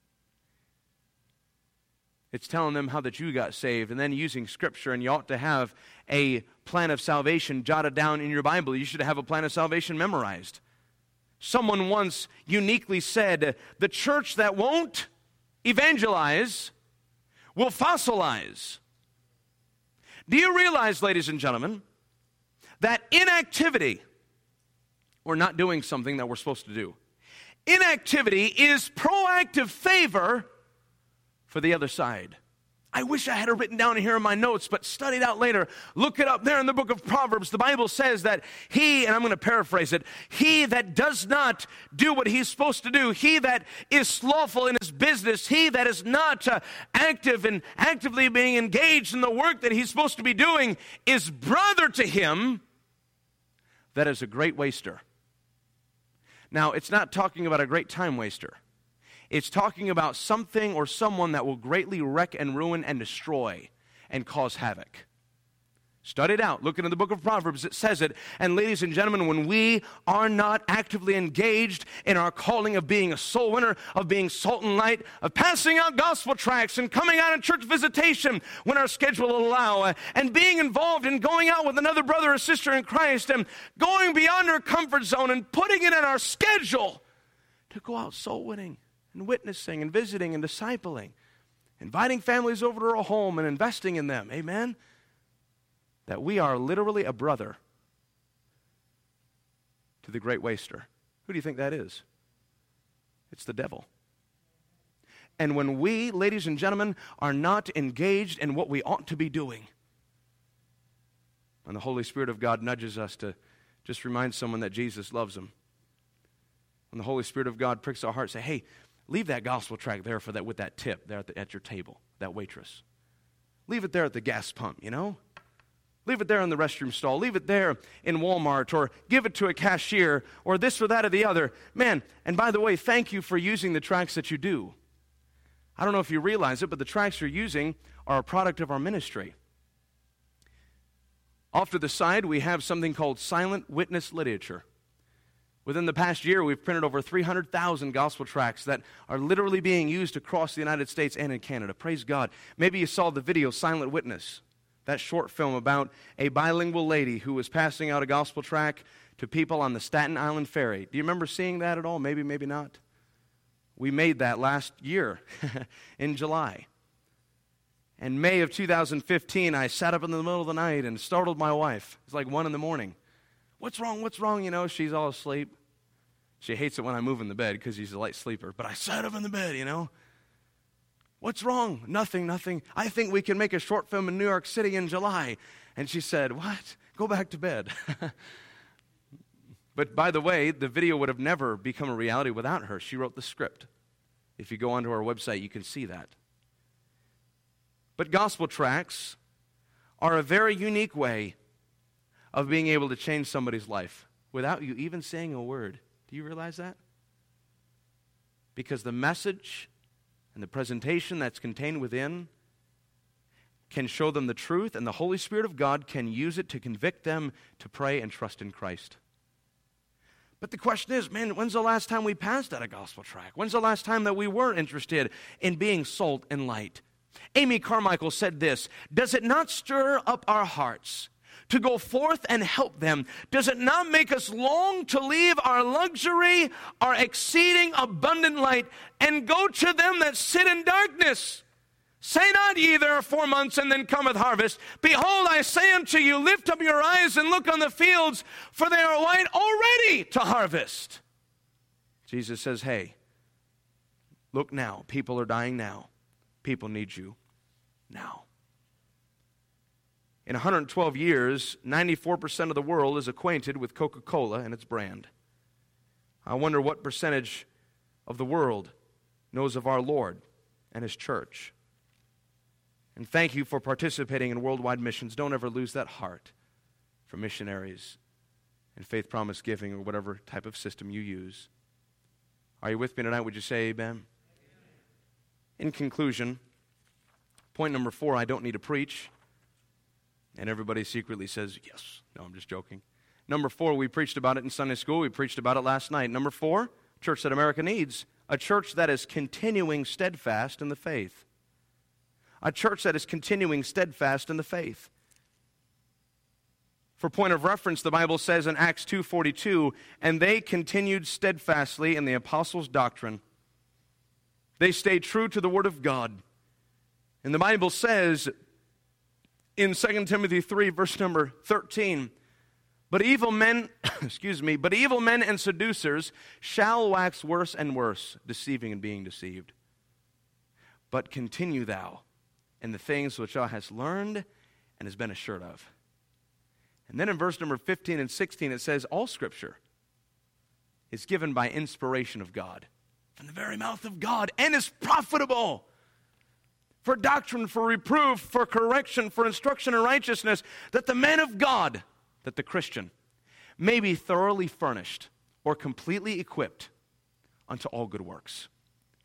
Speaker 1: It's telling them how that you got saved, and then using Scripture, and you ought to have a plan of salvation jotted down in your Bible. You should have a plan of salvation memorized. Someone once uniquely said, the church that won't evangelize will fossilize. Do you realize, ladies and gentlemen, that inactivity, we're not doing something that we're supposed to do. Inactivity is proactive favor for the other side. I wish I had it written down here in my notes, but study it out later. Look it up there in the book of Proverbs. The Bible says that he, and I'm going to paraphrase it, he that does not do what he's supposed to do, he that is slothful in his business, he that is not active and actively being engaged in the work that he's supposed to be doing, is brother to him that is a great waster. Now, it's not talking about a great time waster. It's talking about something or someone that will greatly wreck and ruin and destroy and cause havoc. Study it out. Look into the book of Proverbs. It says it. And ladies and gentlemen, when we are not actively engaged in our calling of being a soul winner, of being salt and light, of passing out gospel tracts and coming out on church visitation when our schedule will allow, and being involved in going out with another brother or sister in Christ and going beyond our comfort zone and putting it in our schedule to go out soul winning and witnessing and visiting and discipling, inviting families over to our home and investing in them. Amen? That we are literally a brother to the great waster. Who do you think that is? It's the devil. And when we, ladies and gentlemen, are not engaged in what we ought to be doing, and the Holy Spirit of God nudges us to just remind someone that Jesus loves them, when the Holy Spirit of God pricks our heart, say, hey, leave that gospel tract there for that with that tip there at your table, that waitress. Leave it there at the gas pump, you know? Leave it there in the restroom stall. Leave it there in Walmart, or give it to a cashier, or this or that or the other. Man, and by the way, thank you for using the tracts that you do. I don't know if you realize it, but the tracts you're using are a product of our ministry. Off to the side, we have something called silent witness literature. Within the past year, we've printed over 300,000 gospel tracts that are literally being used across the United States and in Canada. Praise God. Maybe you saw the video, Silent Witness. That short film about a bilingual lady who was passing out a gospel tract to people on the Staten Island Ferry. Do you remember seeing that at all? Maybe, maybe not. We made that last year in July. In May of 2015, I sat up in the middle of the night and startled my wife. It's like 1 a.m. What's wrong? What's wrong? You know, she's all asleep. She hates it when I move in the bed because she's a light sleeper. But I sat up in the bed, you know. What's wrong? Nothing. I think we can make a short film in New York City in July. And she said, what? Go back to bed. But by the way, the video would have never become a reality without her. She wrote the script. If you go onto our website, you can see that. But gospel tracts are a very unique way of being able to change somebody's life without you even saying a word. Do you realize that? Because the message and the presentation that's contained within can show them the truth, and the Holy Spirit of God can use it to convict them to pray and trust in Christ. But the question is, man, when's the last time we passed out a gospel tract? When's the last time that we were interested in being salt and light? Amy Carmichael said this, does it not stir up our hearts to go forth and help them? Does it not make us long to leave our luxury, our exceeding abundant light, and go to them that sit in darkness? Say not ye, there are 4 months, and then cometh harvest. Behold, I say unto you, lift up your eyes and look on the fields, for they are white already to harvest. Jesus says, hey, look now. People are dying now. People need you now. In 112 years, 94% of the world is acquainted with Coca-Cola and its brand. I wonder what percentage of the world knows of our Lord and His church. And thank you for participating in worldwide missions. Don't ever lose that heart for missionaries and faith promise giving or whatever type of system you use. Are you with me tonight? Would you say amen? In conclusion, point number 4, I don't need to preach. And everybody secretly says, yes. No, I'm just joking. Number 4, we preached about it in Sunday school. We preached about it last night. Number 4, church that America needs, a church that is continuing steadfast in the faith. A church that is continuing steadfast in the faith. For point of reference, the Bible says in Acts 2:42, and they continued steadfastly in the apostles' doctrine. They stayed true to the word of God. And the Bible says in 2 Timothy 3, verse number 13, but evil men, but evil men and seducers shall wax worse and worse, deceiving and being deceived. But continue thou in the things which thou hast learned and has been assured of. And then in verse number 15 and 16, it says, all Scripture is given by inspiration of God, from the very mouth of God, and is profitable for doctrine, for reproof, for correction, for instruction in righteousness, that the man of God, that the Christian, may be thoroughly furnished or completely equipped unto all good works.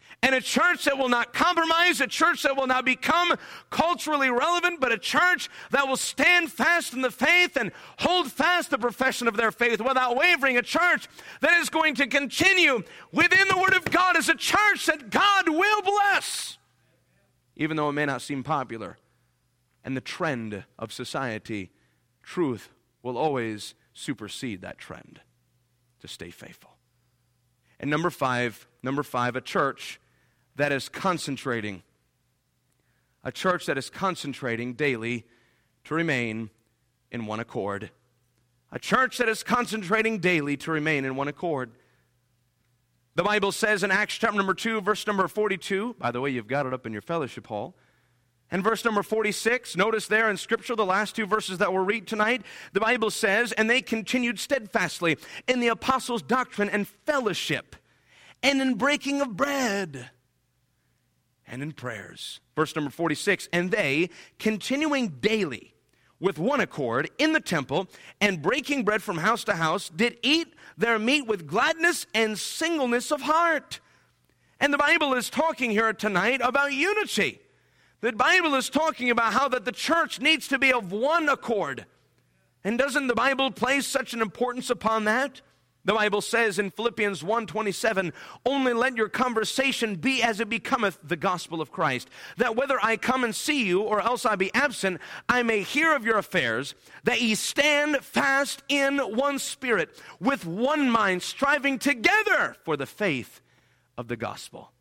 Speaker 1: And a church that will not compromise, a church that will not become culturally relevant, but a church that will stand fast in the faith and hold fast the profession of their faith without wavering. A church that is going to continue within the Word of God as a church that God will bless, even though it may not seem popular. And the trend of society, truth will always supersede that trend. To stay faithful. And number five, a church that is concentrating. A church that is concentrating daily to remain in one accord. A church that is concentrating daily to remain in one accord. The Bible says in Acts chapter number 2, verse number 42, by the way, you've got it up in your fellowship hall, and verse number 46, notice there in Scripture, the last two verses that we'll read tonight, the Bible says, and they continued steadfastly in the apostles' doctrine and fellowship, and in breaking of bread, and in prayers. Verse number 46, and they, continuing daily with one accord in the temple, and breaking bread from house to house, did eat their meat with gladness and singleness of heart. And the Bible is talking here tonight about unity. The Bible is talking about how that the church needs to be of one accord. And doesn't the Bible place such an importance upon that? The Bible says in Philippians 1:27, only let your conversation be as it becometh the gospel of Christ, that whether I come and see you or else I be absent, I may hear of your affairs, that ye stand fast in one spirit, with one mind, striving together for the faith of the gospel.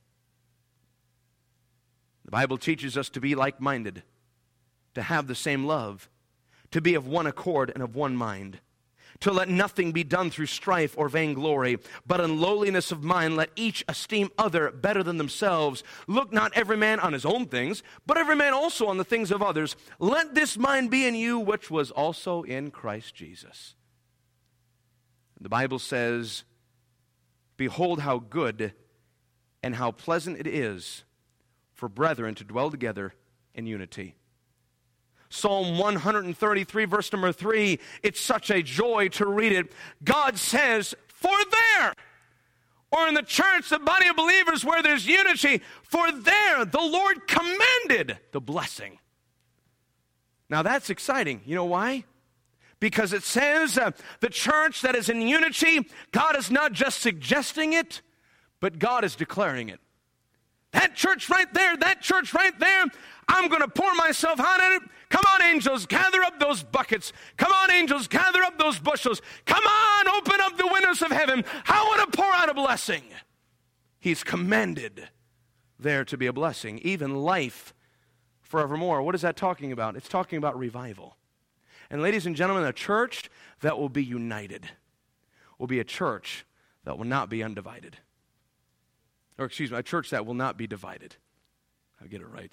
Speaker 1: The Bible teaches us to be like-minded, to have the same love, to be of one accord and of one mind, to let nothing be done through strife or vainglory, but in lowliness of mind let each esteem other better than themselves. Look not every man on his own things, but every man also on the things of others. Let this mind be in you, which was also in Christ Jesus. The Bible says, behold how good and how pleasant it is for brethren to dwell together in unity. Psalm 133, verse number 3, it's such a joy to read it. God says, for there, or in the church, the body of believers where there's unity, for there the Lord commanded the blessing. Now that's exciting. You know why? Because it says the church that is in unity, God is not just suggesting it, but God is declaring it. That church right there, I'm going to pour myself out in it. Come on, angels, gather up those buckets. Come on, angels, gather up those bushels. Come on, open up the windows of heaven. I want to pour out a blessing. He's commanded there to be a blessing, even life forevermore. What is that talking about? It's talking about revival. And ladies and gentlemen, a church that will be united will be a church that will not be undivided. Or excuse me, a church that will not be divided. I get it right.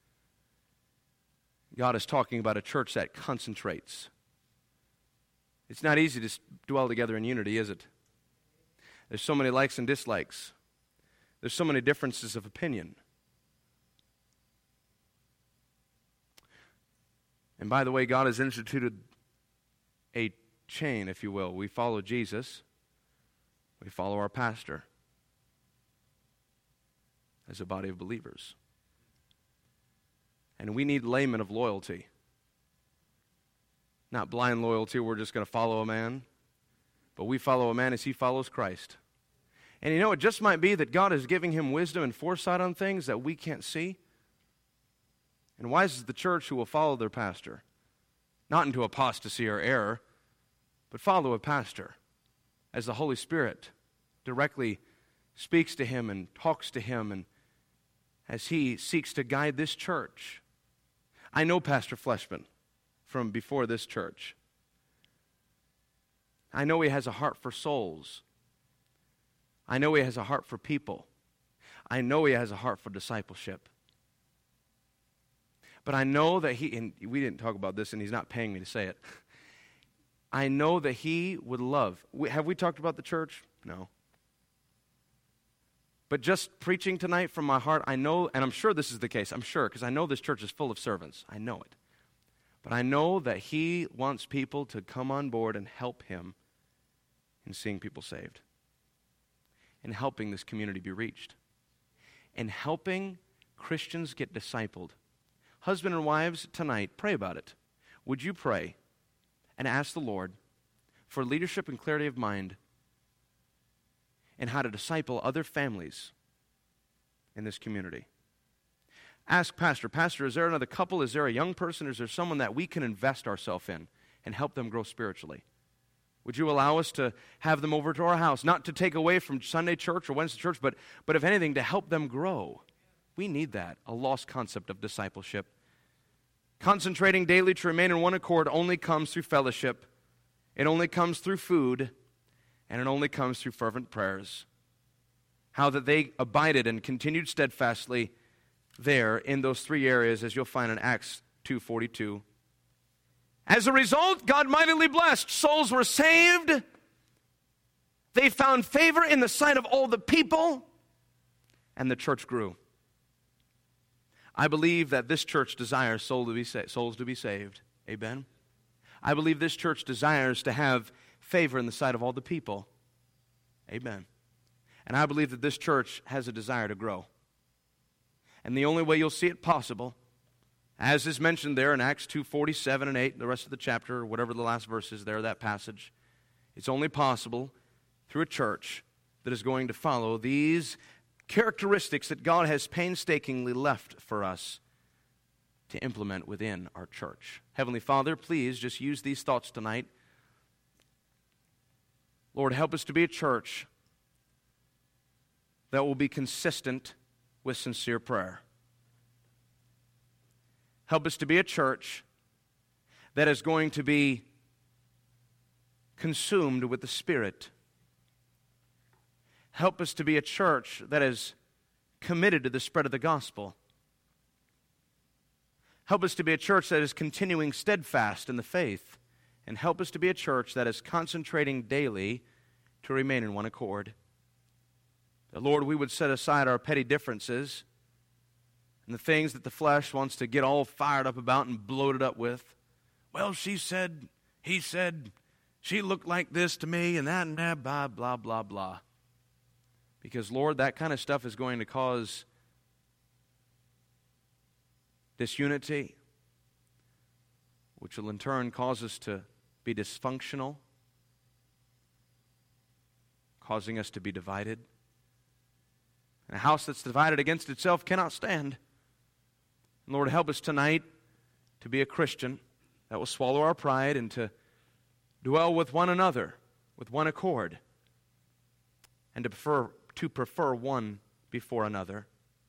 Speaker 1: God is talking about a church that concentrates. It's not easy to dwell together in unity, is it? There's so many likes and dislikes. There's so many differences of opinion. And by the way, God has instituted a chain, if you will. We follow Jesus. We follow our pastor as a body of believers. And we need laymen of loyalty. Not blind loyalty, we're just going to follow a man. But we follow a man as he follows Christ. And you know, it just might be that God is giving him wisdom and foresight on things that we can't see. And wise is the church who will follow their pastor. Not into apostasy or error, but follow a pastor as the Holy Spirit directly speaks to him and talks to him, and as he seeks to guide this church. I know Pastor Fleshman from before this church. I know he has a heart for souls. I know he has a heart for people. I know he has a heart for discipleship. But I know that and we didn't talk about this, and he's not paying me to say it. I know that he would love. Have we talked about the church? No. But just preaching tonight from my heart, I know, and I'm sure this is the case. I'm sure, because I know this church is full of servants. I know it. But I know that he wants people to come on board and help him in seeing people saved and helping this community be reached. in helping Christians get discipled. Husband and wives, tonight, pray about it. Would you pray and ask the Lord for leadership and clarity of mind and how to disciple other families in this community? Ask Pastor, is there another couple? Is there a young person? Is there someone that we can invest ourselves in and help them grow spiritually? Would you allow us to have them over to our house, not to take away from Sunday church or Wednesday church, but if anything, to help them grow? We need that, a lost concept of discipleship. Concentrating daily to remain in one accord only comes through fellowship. It only comes through food, and it only comes through fervent prayers. How that they abided and continued steadfastly there in those three areas, as you'll find in Acts 2:42. As a result, God mightily blessed. Souls were saved. They found favor in the sight of all the people, and the church grew. I believe that this church desires souls to be saved. Amen. I believe this church desires to have favor in the sight of all the people. Amen. And I believe that this church has a desire to grow. And the only way you'll see it possible, as is mentioned there in Acts 2:47 and 8, the rest of the chapter, or whatever the last verse is there, that passage, it's only possible through a church that is going to follow these characteristics that God has painstakingly left for us to implement within our church. Heavenly Father, please just use these thoughts tonight. Lord, help us to be a church that will be consistent with sincere prayer. Help us to be a church that is going to be consumed with the Spirit. Help us to be a church that is committed to the spread of the gospel. Help us to be a church that is continuing steadfast in the faith. And help us to be a church that is concentrating daily to remain in one accord. That, Lord, we would set aside our petty differences and the things that the flesh wants to get all fired up about and bloated up with. Well, she said, he said, she looked like this to me and that, blah, blah, blah, blah. Because, Lord, that kind of stuff is going to cause disunity, which will in turn cause us to be dysfunctional, causing us to be divided. And a house that's divided against itself cannot stand. And Lord, help us tonight to be a Christian that will swallow our pride and to dwell with one another, with one accord, and to prefer one before another.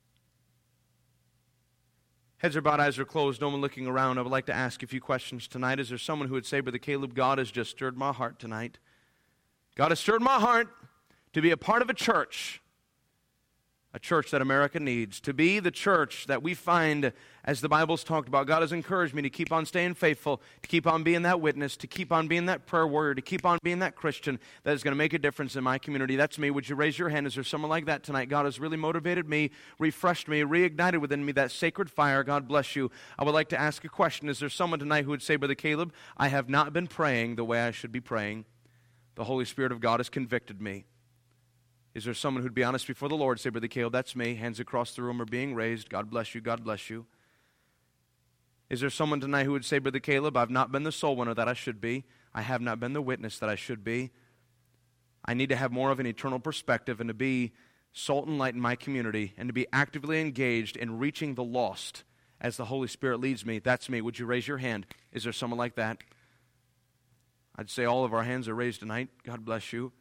Speaker 1: Heads are bowed, eyes are closed, no one looking around. I would like to ask a few questions tonight. Is there someone who would say, Brother Caleb, God has just stirred my heart tonight. God has stirred my heart to be a part of a church that America needs, to be the church that we find, as the Bible's talked about. God has encouraged me to keep on staying faithful, to keep on being that witness, to keep on being that prayer warrior, to keep on being that Christian that is going to make a difference in my community. That's me. Would you raise your hand? Is there someone like that tonight? God has really motivated me, refreshed me, reignited within me that sacred fire. God bless you. I would like to ask a question. Is there someone tonight who would say, Brother Caleb, I have not been praying the way I should be praying. The Holy Spirit of God has convicted me. Is there someone who'd be honest before the Lord? Say, Brother Caleb, that's me. Hands across the room are being raised. God bless you. God bless you. Is there someone tonight who would say, Brother Caleb, I've not been the soul winner that I should be. I have not been the witness that I should be. I need to have more of an eternal perspective and to be salt and light in my community and to be actively engaged in reaching the lost as the Holy Spirit leads me. That's me. Would you raise your hand? Is there someone like that? I'd say all of our hands are raised tonight. God bless you.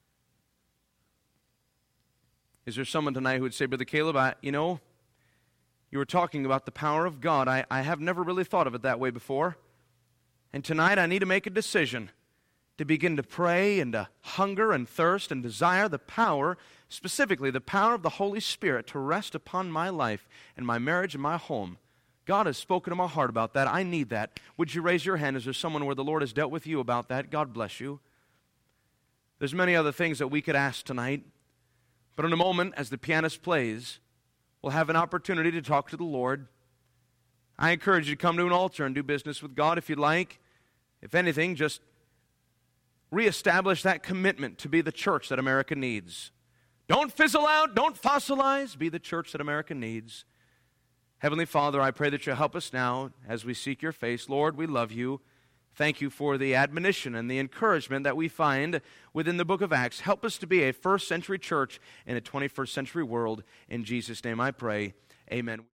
Speaker 1: Is there someone tonight who would say, Brother Caleb, you were talking about the power of God. I have never really thought of it that way before. And tonight I need to make a decision to begin to pray and to hunger and thirst and desire the power, specifically the power of the Holy Spirit to rest upon my life and my marriage and my home. God has spoken to my heart about that. I need that. Would you raise your hand? Is there someone where the Lord has dealt with you about that? God bless you. There's many other things that we could ask tonight. But in a moment, as the pianist plays, we'll have an opportunity to talk to the Lord. I encourage you to come to an altar and do business with God if you'd like. If anything, just reestablish that commitment to be the church that America needs. Don't fizzle out. Don't fossilize. Be the church that America needs. Heavenly Father, I pray that you help us now as we seek your face. Lord, we love you. Thank you for the admonition and the encouragement that we find within the book of Acts. Help us to be a first century church in a 21st century world. In Jesus' name I pray. Amen.